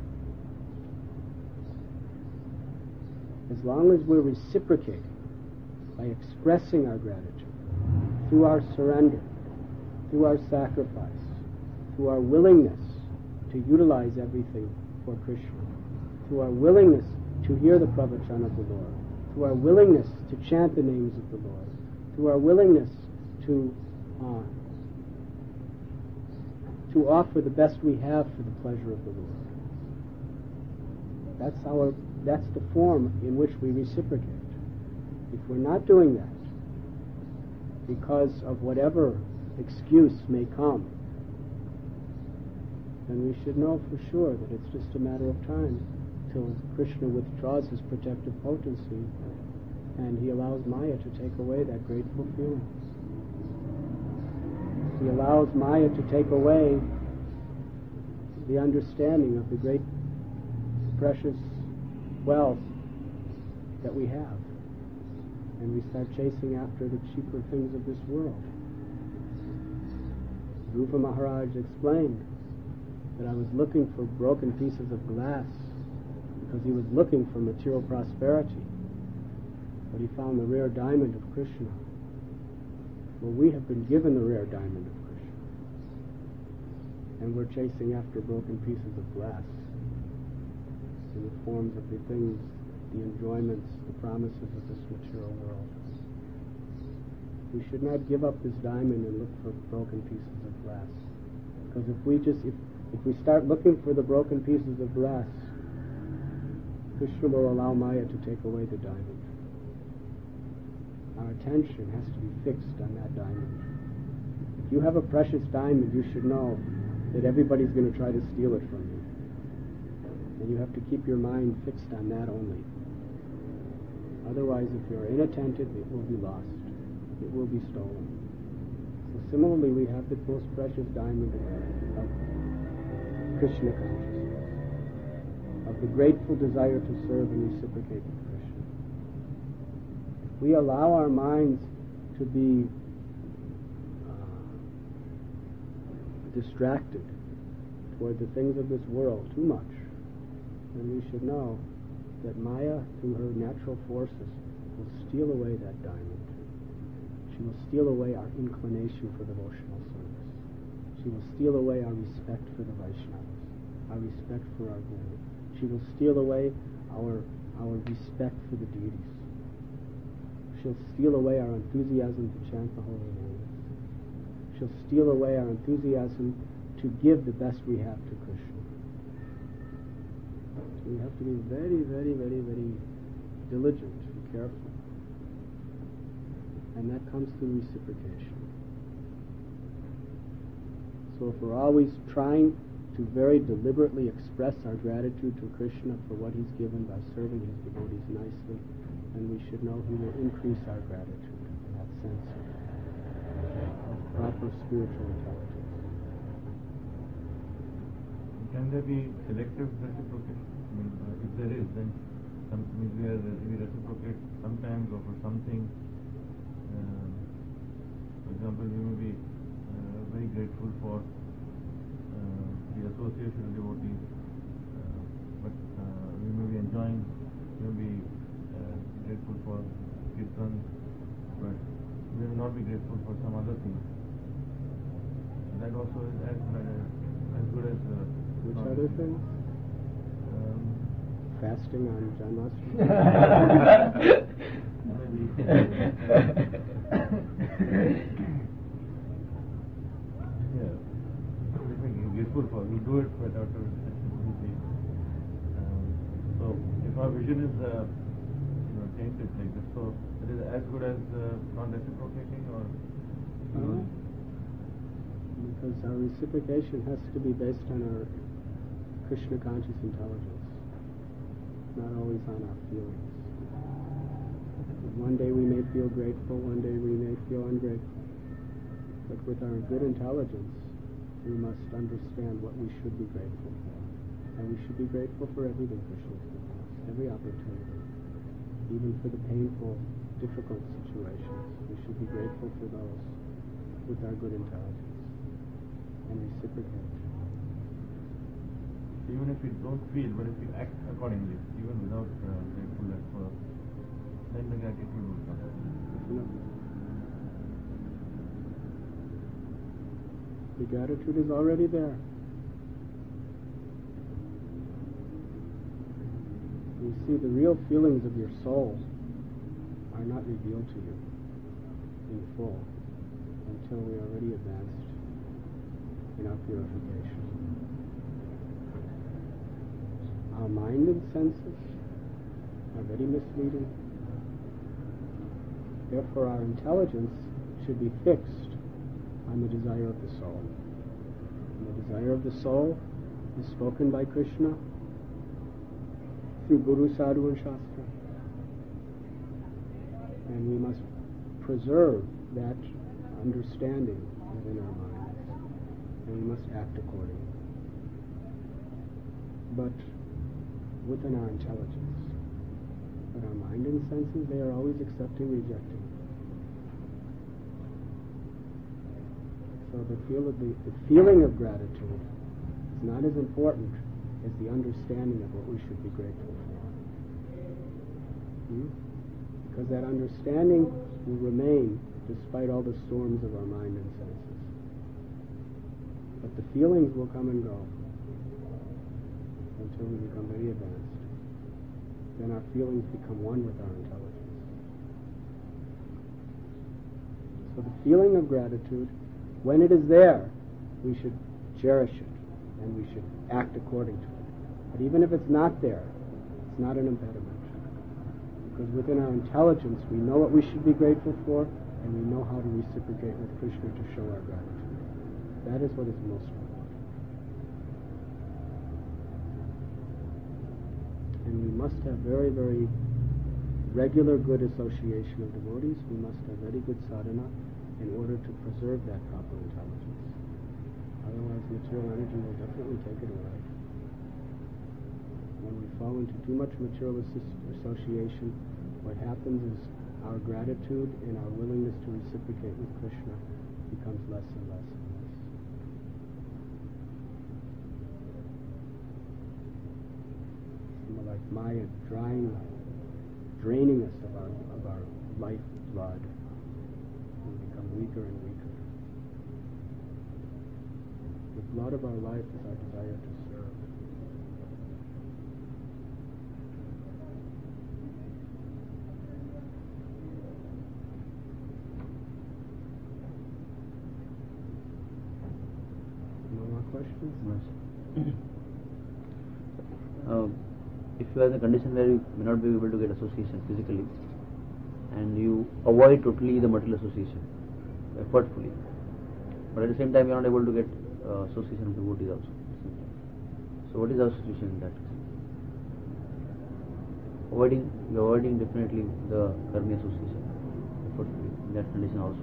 As long as we're reciprocating by expressing our gratitude through our surrender, through our sacrifice, through our willingness to utilize everything for Krishna, through our willingness to hear the pravachan of the Lord, through our willingness to chant the names of the Lord, through our willingness to offer the best we have for the pleasure of the Lord. That's the form in which we reciprocate. If we're not doing that, because of whatever excuse may come, then we should know for sure that it's just a matter of time till Krishna withdraws his protective potency and he allows Maya to take away that grateful feeling. He allows Maya to take away the understanding of the great precious wealth that we have, and we start chasing after the cheaper things of this world. Rupa Maharaj explained that I was looking for broken pieces of glass because he was looking for material prosperity, but he found the rare diamond of Krishna. Well, we have been given the rare diamond of Krishna, and we're chasing after broken pieces of glass in the forms of the things, the enjoyments, the promises of this material world. We should not give up this diamond and look for broken pieces of glass, because if we start looking for the broken pieces of glass, Krishna will allow Maya to take away the diamond. Our attention has to be fixed on that diamond. If you have a precious diamond, you should know that everybody's going to try to steal it from you. And you have to keep your mind fixed on that only. Otherwise, if you're inattentive, it will be lost. It will be stolen. So similarly, we have the most precious diamond of Krishna consciousness, of the grateful desire to serve and reciprocate with Krishna. If we allow our minds to be distracted toward the things of this world too much, then we should know that Maya, through her natural forces, will steal away that diamond. She will steal away our inclination for devotional service. She will steal away our respect for the Vaishnavas, our respect for our Guru. She will steal away our respect for the deities. She'll steal away our enthusiasm to chant the holy names. She'll steal away our enthusiasm to give the best we have to Krishna. So we have to be very, very, very, very diligent and careful. And that comes through reciprocation. So if we're always trying to very deliberately express our gratitude to Krishna for what he's given by serving his devotees nicely, then we should know he will increase our gratitude in that sense of proper spiritual intelligence. Can there be selective reciprocation? I mean, if there is, then we reciprocate sometimes or for something. For example, we may be very grateful for the association of devotees, but we may be enjoying, we may be grateful for kirtan, but we will not be grateful for some other thing. That also is as good as which other things? Fasting on Janmashtami? Grateful for, we do it without a reciprocity. So if our vision is tainted like this, so it is as good as not reciprocating, or because our reciprocation has to be based on our Krishna conscious intelligence, not always on our feelings. One day we may feel grateful, one day we may feel ungrateful, but with our good intelligence we must understand what we should be grateful for. And we should be grateful for everything Krishna has given us, every opportunity. Even for the painful, difficult situations, we should be grateful for those with our good intelligence and reciprocate. Even if we don't feel, but if we act accordingly, even without gratefulness, then the gratitude will come. Definitely. The gratitude is already there. You see, the real feelings of your soul are not revealed to you in full until we are already advanced in our purification. Our mind and senses are very misleading. Therefore, our intelligence should be fixed on the desire of the soul. And the desire of the soul is spoken by Krishna through Guru, Sadhu, and Shastra. And we must preserve that understanding within our minds. And we must act accordingly. But within our intelligence. But our mind and senses, they are always accepting, rejecting. So the feeling of gratitude is not as important as the understanding of what we should be grateful for. Because that understanding will remain despite all the storms of our mind and senses. But the feelings will come and go until we become very advanced. Then our feelings become one with our intelligence. So the feeling of gratitude, when it is there, we should cherish it and we should act according to it. But even if it's not there, it's not an impediment. Because within our intelligence, we know what we should be grateful for, and we know how to reciprocate with Krishna to show our gratitude. That is what is most important. And we must have very, very regular good association of devotees. We must have very good sadhana in order to preserve that proper intelligence. Otherwise, material energy will definitely take it away. When we fall into too much material association, what happens is our gratitude and our willingness to reciprocate with Krishna becomes less and less and less. like Maya draining us of our life blood. We become weaker and weaker. The blood of our life is our desire to serve. No more questions? If you are in a condition where you may not be able to get association physically, and you avoid totally the material association, effortfully, but at the same time you are not able to get association of devotees also. So what is our situation in that? You are avoiding definitely the karmi association, effortfully, in that condition also.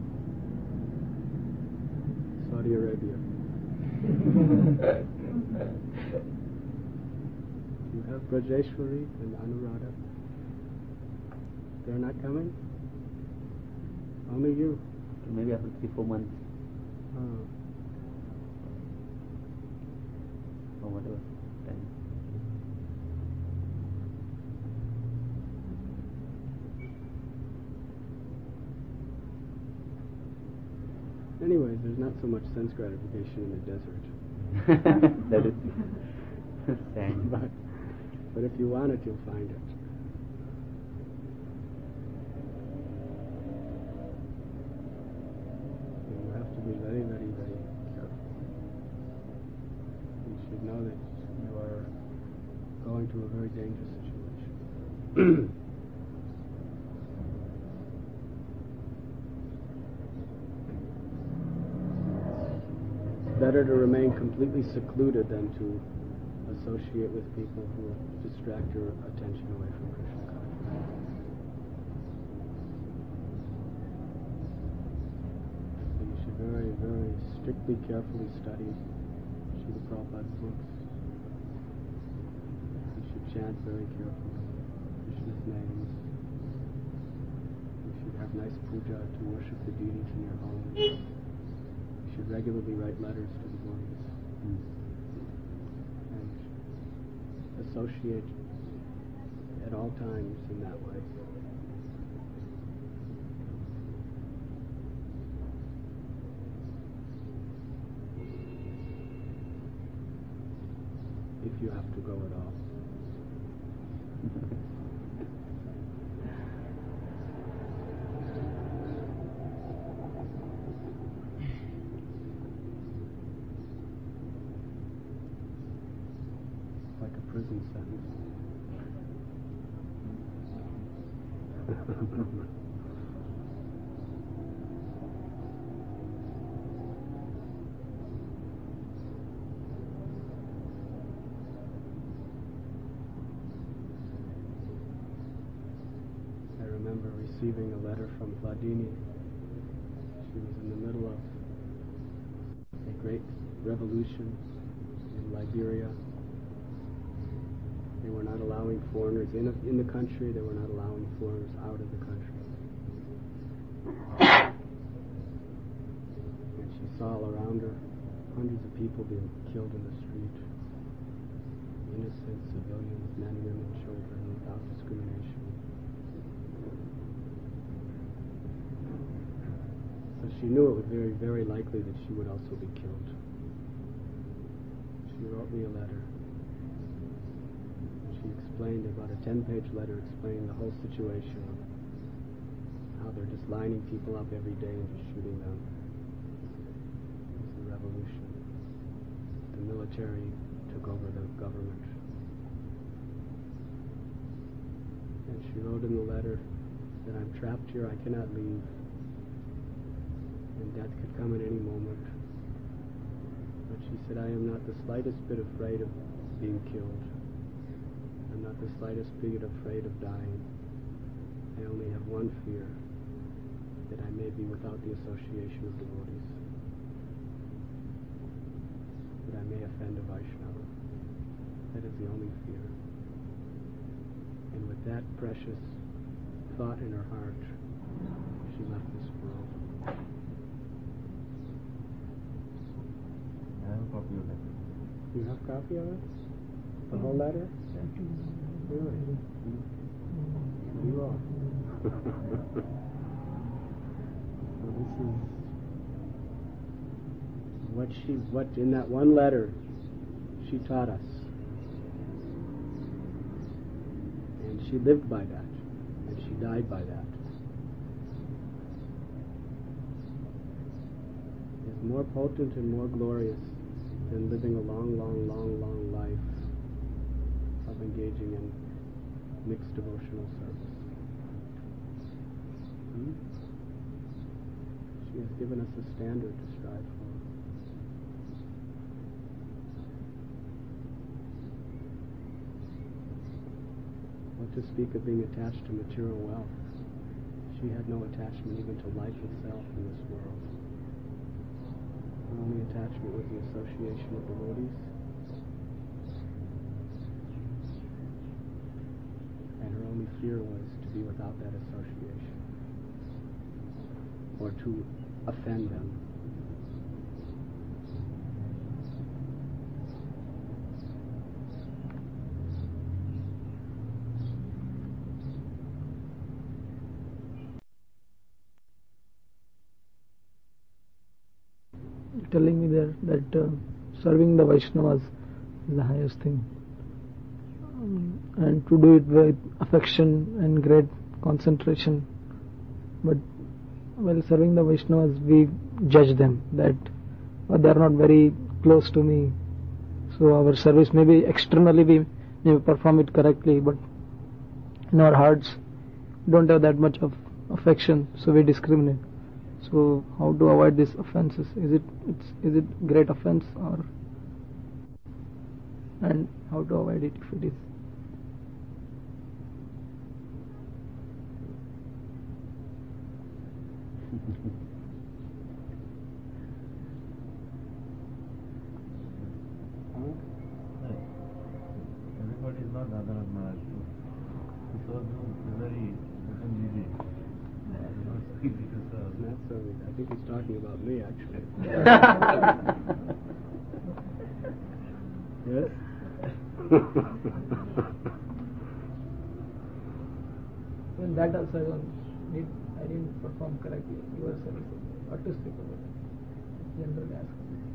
Saudi Arabia. You have Brajeshwari and Anuradha. They're not coming? Only you? Maybe after 3-4 months. Or whatever time. Anyways, there's not so much sense gratification in the desert. That is sad. But if you want it, you'll find it. You have to be very, very, very careful. You should know that you are going to a very dangerous situation. It's better to remain completely secluded than to associate with people who will distract your attention away from Krishna consciousness. So you should very, very strictly, carefully study Srila Prabhupada's books. You should chant very carefully Krishna's names. You should have nice puja to worship the deities in your home. You should regularly write letters to devotees. And associate at all times in that way. If you have to go at all. Like a prison sentence. I remember receiving a letter from Vladini. She was in the middle of a great revolution in Liberia. They were not allowing foreigners in the country. They were not allowing foreigners out of the country. And she saw all around her hundreds of people being killed in the street. Innocent civilians, men, women, children, without discrimination. So she knew it was very, very likely that she would also be killed. She wrote me a letter. She explained about a 10-page letter explaining the whole situation of how they're just lining people up every day and just shooting them. It's a revolution. The military took over the government. And she wrote in the letter that I'm trapped here, I cannot leave, and death could come at any moment. But she said, I am not the slightest bit afraid of being killed. I'm not the slightest bit afraid of dying. I only have one fear, that I may be without the association of devotees. That I may offend a Vaishnava. That is the only fear. And with that precious thought in her heart, she left this world. I have a copy of that. You have a copy of it? The whole letter? Really? Pretty long. So this is what in that one letter she taught us. And she lived by that. And she died by that. Is more potent and more glorious than living a long, long, long, long life of engaging in mixed devotional service. She has given us a standard to strive for. What to speak of being attached to material wealth? She had no attachment even to life itself in this world. Her only attachment was the association of devotees. And her only fear was to be without that association, or to offend them. Telling me there that serving the Vaishnavas is the highest thing, and to do it with affection and great concentration. But while serving the Vaishnavas, we judge them that they are not very close to me, so our service maybe externally we may perform it correctly, but in our hearts we don't have that much of affection, so we discriminate. So how to avoid these offenses? Is it great offense, or and how to avoid it if it is? Everybody is not Radha Maharaj. So very easy. Not so. I think he's talking about me, actually. Yes? When that also I didn't perform correctly. Your service, what to speak about it? Generally ask.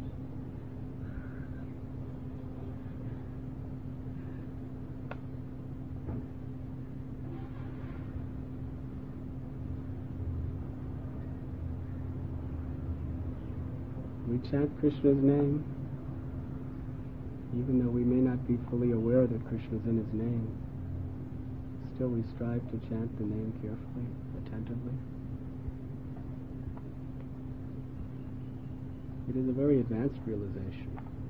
We chant Krishna's name, even though we may not be fully aware that Krishna's in his name. Still we strive to chant the name carefully, attentively. It is a very advanced realization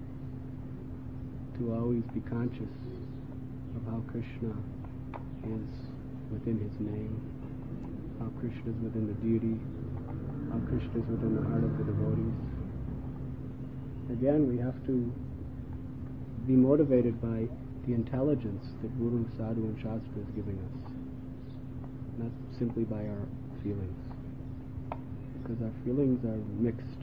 to always be conscious of how Krishna is within his name, how Krishna is within the deity, how Krishna is within the heart of the devotees. Again, we have to be motivated by the intelligence that Guru, Sadhu, and Shastra is giving us, not simply by our feelings, because our feelings are mixed.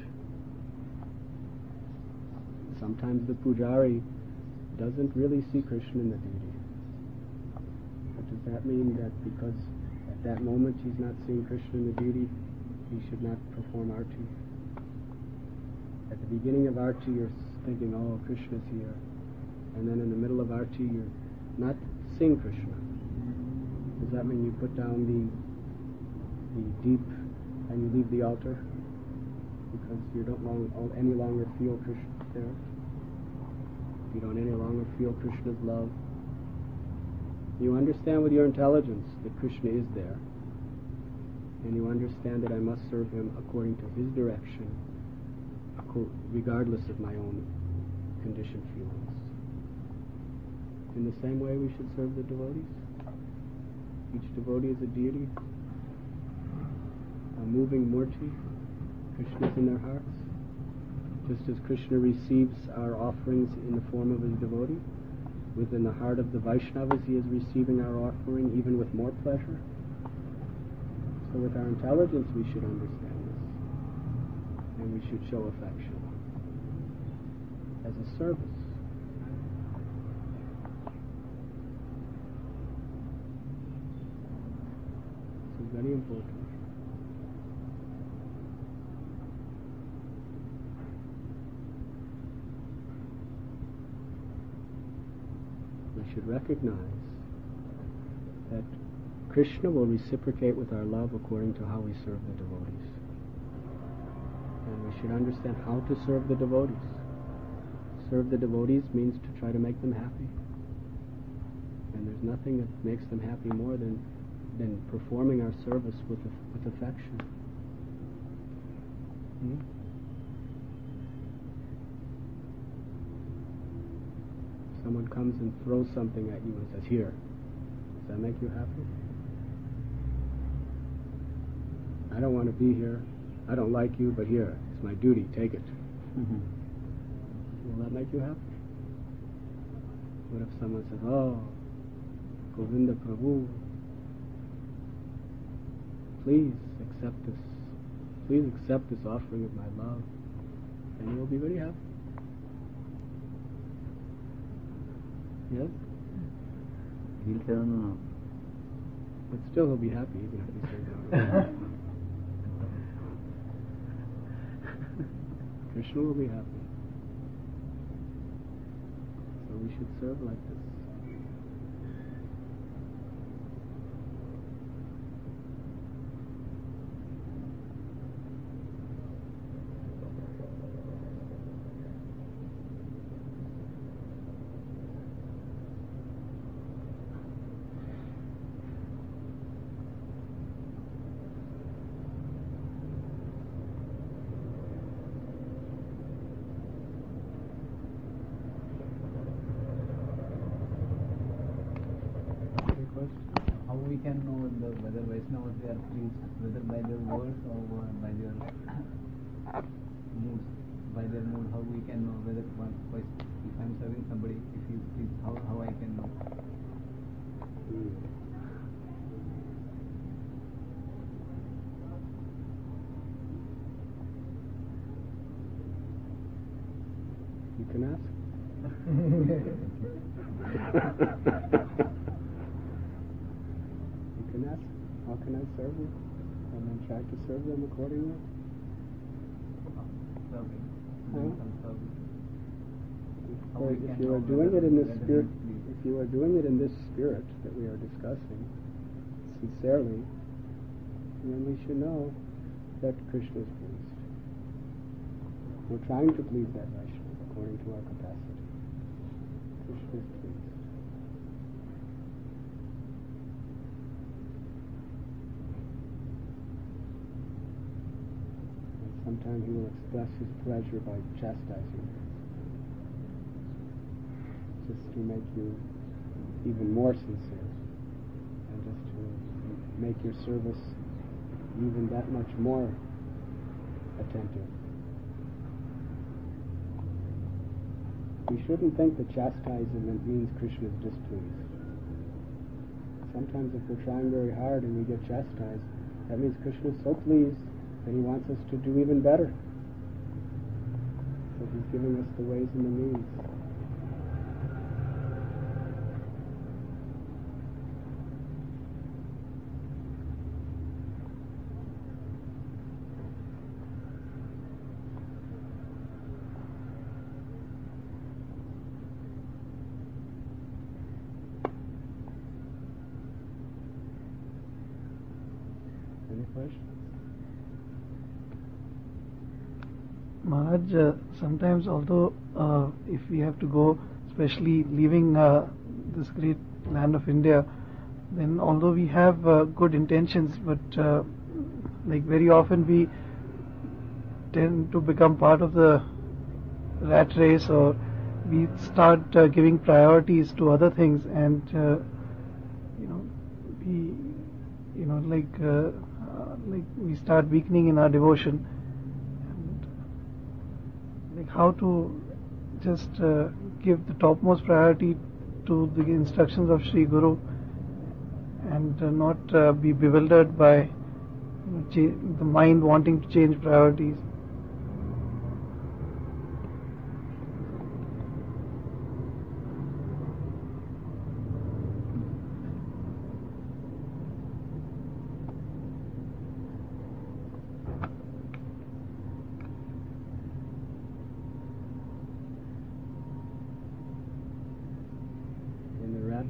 Sometimes the pujari doesn't really see Krishna in the deity. But does that mean that because at that moment he's not seeing Krishna in the deity, he should not perform arti? At the beginning of arti, you're thinking, oh, Krishna's here. And then in the middle of arti, you're not seeing Krishna. Does that mean you put down the deep and you leave the altar? Because you don't any longer feel Krishna there? You don't any longer feel Krishna's love? You understand with your intelligence that Krishna is there. And you understand that I must serve him according to his direction, regardless of my own conditioned feelings. In the same way we should serve the devotees. Each devotee is a deity, a moving murti. Krishna is in their hearts. Just as Krishna receives our offerings in the form of his devotee, within the heart of the Vaishnavas he is receiving our offering even with more pleasure. So with our intelligence we should understand this, and we should show affection as a service. very important. We should recognize that Krishna will reciprocate with our love according to how we serve the devotees. And we should understand how to serve the devotees. Serve the devotees means to try to make them happy. And there's nothing that makes them happy more than performing our service with affection. Someone comes and throws something at you and says, "Here." Does that make you happy? I don't want to be here. I don't like you, but here. It's my duty. Take it. Will that make you happy? What if someone says, "Oh, Govinda Prabhu, please accept this. Please accept this offering of my love," and you will be very happy. Yes? He'll say no. But still he'll be happy even if he says no. Krishna will be happy. So we should serve like this. How we can know whether Vaishnavas they are pleased, whether by their words or by their moods, by their mood, how we can know whether if I'm serving somebody, if he is pleased, how I can know? You can ask. You can ask, how can I serve you? And then try to serve them accordingly. Serving. Huh? How we If can you are know doing it in this whether spirit, he is pleased. if you are doing it in this spirit that we are discussing, sincerely, then we should know that Krishna is pleased. We're trying to please that Vaishnava according to our capacity. Krishna is pleased. And sometimes he will express his pleasure by chastising you, just to make you even more sincere, and just to make your service even that much more attentive. We shouldn't think that chastisement means Krishna is displeased. Sometimes if we're trying very hard and we get chastised, that means Krishna is so pleased that he wants us to do even better. So he's giving us the ways and the means. Any questions? Maharaj, sometimes although if we have to go, especially leaving this great land of India, then although we have good intentions, but like very often we tend to become part of the rat race, or we start giving priorities to other things, and like we start weakening in our devotion. And like how to just give the topmost priority to the instructions of Sri Guru, and not be bewildered by the mind wanting to change priorities.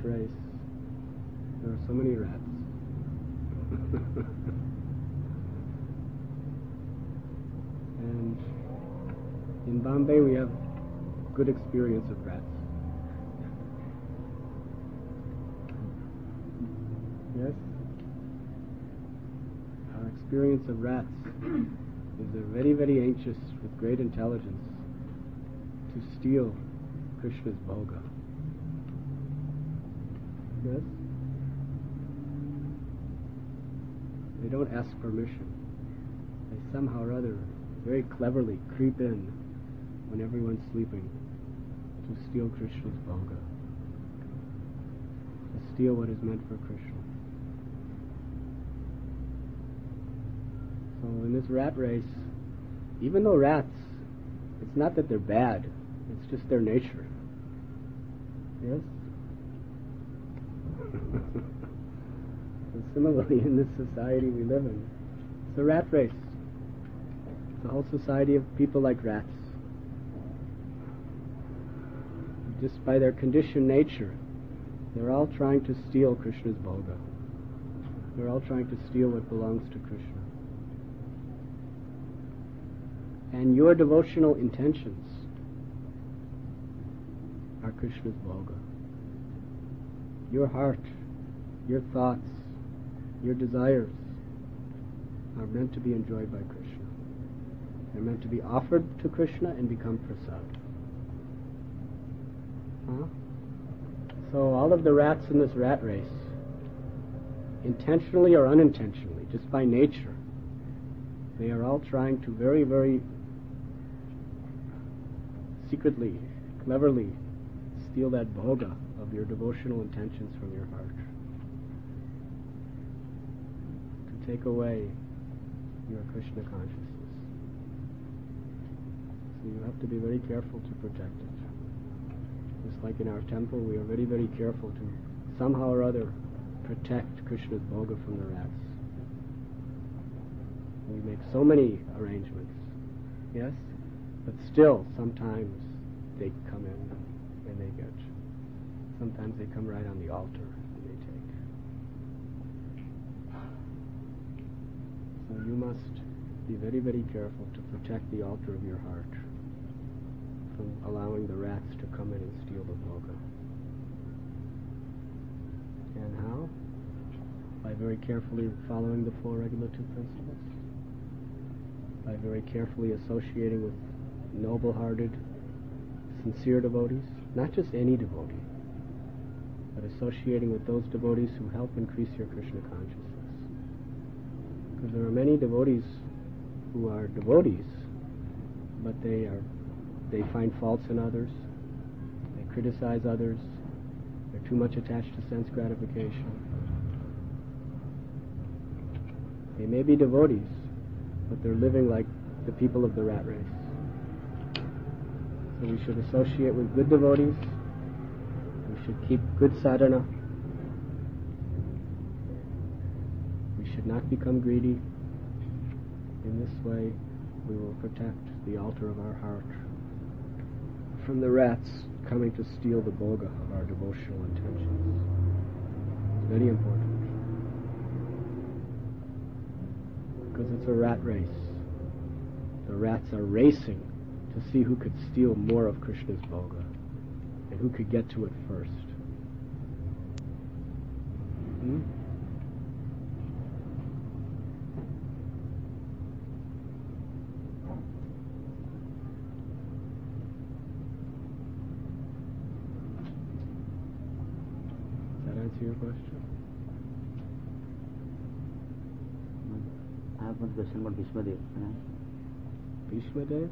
race. There are so many rats. And in Bombay we have good experience of rats. Yes? Our experience of rats is they're very, very anxious with great intelligence to steal Krishna's bhoga. Yes? They don't ask permission. They somehow or other very cleverly creep in when everyone's sleeping to steal Krishna's bhoga, to steal what is meant for Krishna. So in this rat race, even though rats, it's not that they're bad, it's just their nature. Yes? And similarly, in this society we live in, it's a rat race. It's a whole society of people like rats. Just by their conditioned nature, they're all trying to steal Krishna's bhoga. They're all trying to steal what belongs to Krishna. And your devotional intentions are Krishna's bhoga. Your heart, your thoughts, your desires are meant to be enjoyed by Krishna. They're meant to be offered to Krishna and become prasad. Huh? So all of the rats in this rat race, intentionally or unintentionally, just by nature, they are all trying to very, very secretly, cleverly steal that bhoga of your devotional intentions from your heart. To take away your Krishna consciousness. So you have to be very careful to protect it. Just like in our temple, we are very, very careful to somehow or other protect Krishna's bhoga from the rats. We make so many arrangements, yes? But still, sometimes they come in and they get. Sometimes they come right on the altar and they take. So you must be very, very careful to protect the altar of your heart from allowing the rats to come in and steal the bhoga. And how? By very carefully following the four regulative principles. By very carefully associating with noble-hearted, sincere devotees, not just any devotee, but associating with those devotees who help increase your Krishna consciousness. Because there are many devotees who are devotees, but they find faults in others, they criticize others, they're too much attached to sense gratification. They may be devotees, but they're living like the people of the rat race. So we should associate with good devotees, we should keep good sadhana, we should not become greedy. In this way, we will protect the altar of our heart from the rats coming to steal the bhoga of our devotional intentions. It's very important. Because it's a rat race. The rats are racing to see who could steal more of Krishna's bhoga and who could get to it first. Does that answer your question? I have one question about Bhishma Dev. Bhishma Dev?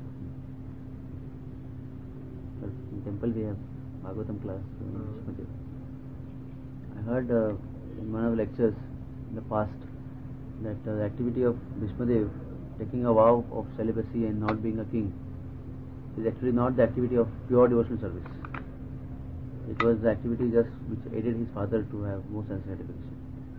In temple we have Bhagavatam class. Bhishma Dev. I heard in one of the lectures in the past that the activity of Bhishma Dev, taking a vow of celibacy and not being a king, is actually not the activity of pure devotional service. It was the activity just which aided his father to have more sense gratification.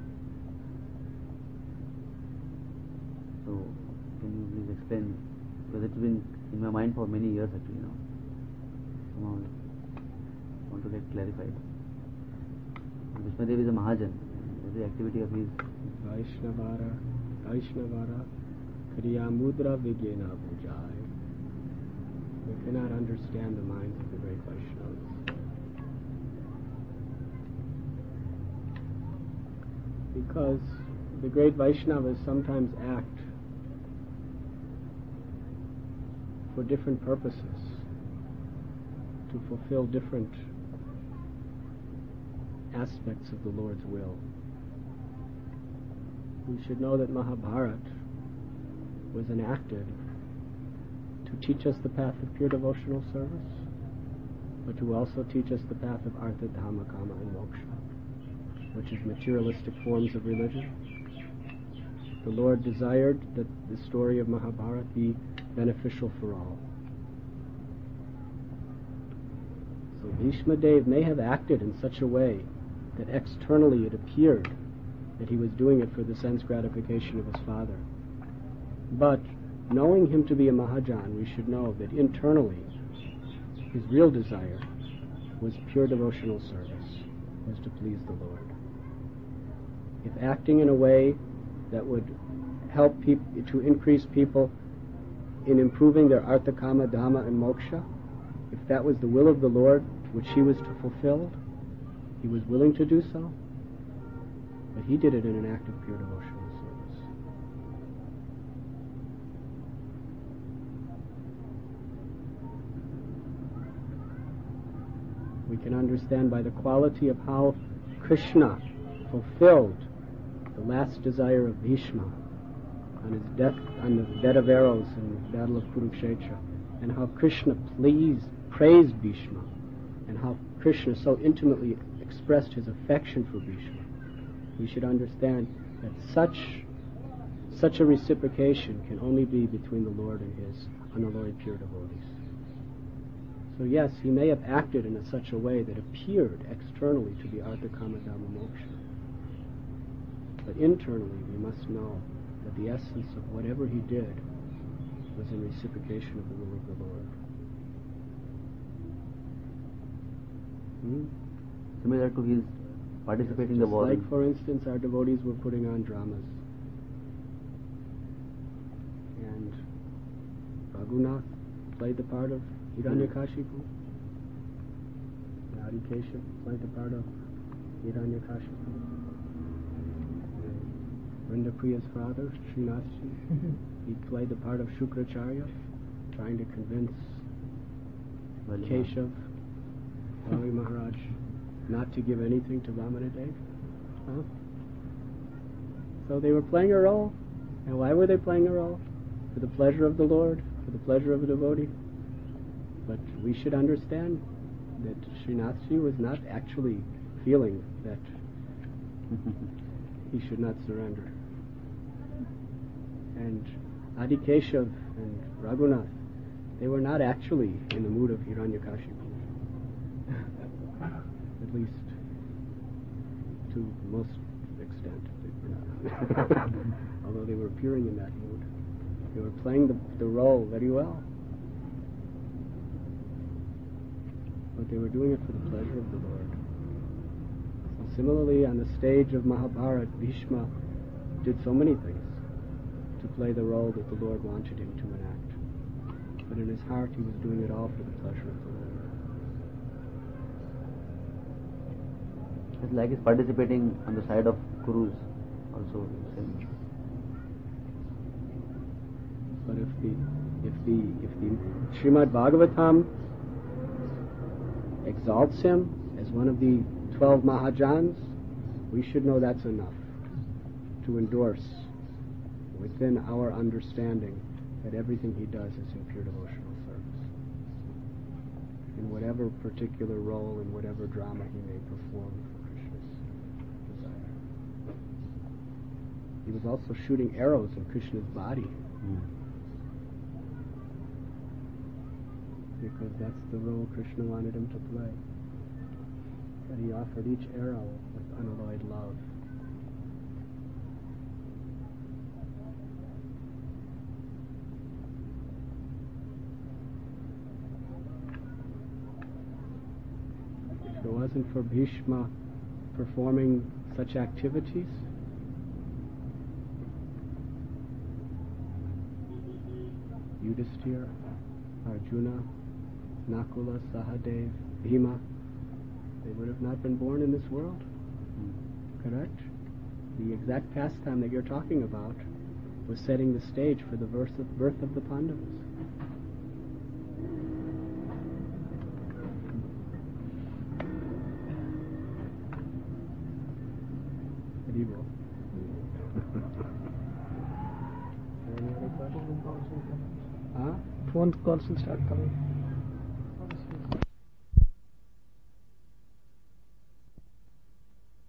So, can you please explain? Because it's been in my mind for many years actually now. Somehow I want to get clarified. Bhishmadev is a Mahajan. Every activity of his. Vaishnavara, Kriya Mudra Vigyena Bhujai. We cannot understand the minds of the great Vaishnavas. Because the great Vaishnavas sometimes act for different purposes, to fulfill different aspects of the Lord's will. We should know that Mahabharata was enacted to teach us the path of pure devotional service, but to also teach us the path of Artha, Dhamma, Kama, and Moksha, which is materialistic forms of religion. The Lord desired that the story of Mahabharata be beneficial for all. So Bhishma Dev may have acted in such a way that externally it appeared that he was doing it for the sense gratification of his father. But knowing him to be a Mahajan, we should know that internally his real desire was pure devotional service, was to please the Lord. If acting in a way that would help people to increase people in improving their Artha, Kama, Dhamma, and Moksha, if that was the will of the Lord which he was to fulfill, he was willing to do so, but he did it in an act of pure devotional service. We can understand by the quality of how Krishna fulfilled the last desire of Bhishma on his death, on the bed of arrows in the battle of Kurukshetra, and how Krishna praised Bhishma, and how Krishna so intimately expressed his affection for Bhishma. We should understand that such a reciprocation can only be between the Lord and his unalloyed pure devotees. So yes, he may have acted in such a way that appeared externally to be Artha, Kama, Dhamma, Moksha. But internally we must know that the essence of whatever he did was in reciprocation of the will of the Lord. Similar to his participating in the war. Like, for instance, our devotees were putting on dramas, and Raghunath played the part of Hiranyakashipu, and Adikesha played the part of Hiranyakashipu. Vrindapriya's father, Srinathji, he played the part of Shukracharya, trying to convince Keshav, Bali Maharaj, not to give anything to Vamanadev. So they were playing a role. And why were they playing a role? For the pleasure of the Lord, for the pleasure of a devotee. But we should understand that Srinathji was not actually feeling that he should not surrender. And Adikeshav and Raghunath, they were not actually in the mood of Hiranyakashipu. At least to most extent. Although they were appearing in that mood. They were playing the role very well. But they were doing it for the pleasure of the Lord. So similarly, on the stage of Mahabharata, Bhishma did so many things to play the role that the Lord wanted him to enact. But in his heart, he was doing it all for the pleasure of the Lord. It's like he's participating on the side of Kurus also. But if the Srimad Bhagavatam exalts him as one of the 12 Mahajans, we should know that's enough to endorse within our understanding that everything he does is in pure devotional service. In whatever particular role, in whatever drama he may perform for Krishna's desire. He was also shooting arrows in Krishna's body. Because that's the role Krishna wanted him to play. That he offered each arrow with unalloyed love. If it wasn't for Bhishma performing such activities? Yudhishthira, Arjuna, Nakula, Sahadev, Bhima, they would have not been born in this world. Correct? The exact pastime that you're talking about was setting the stage for the birth of the Pandavas. Haribo. Any other questions? Huh? Phone calls will start coming.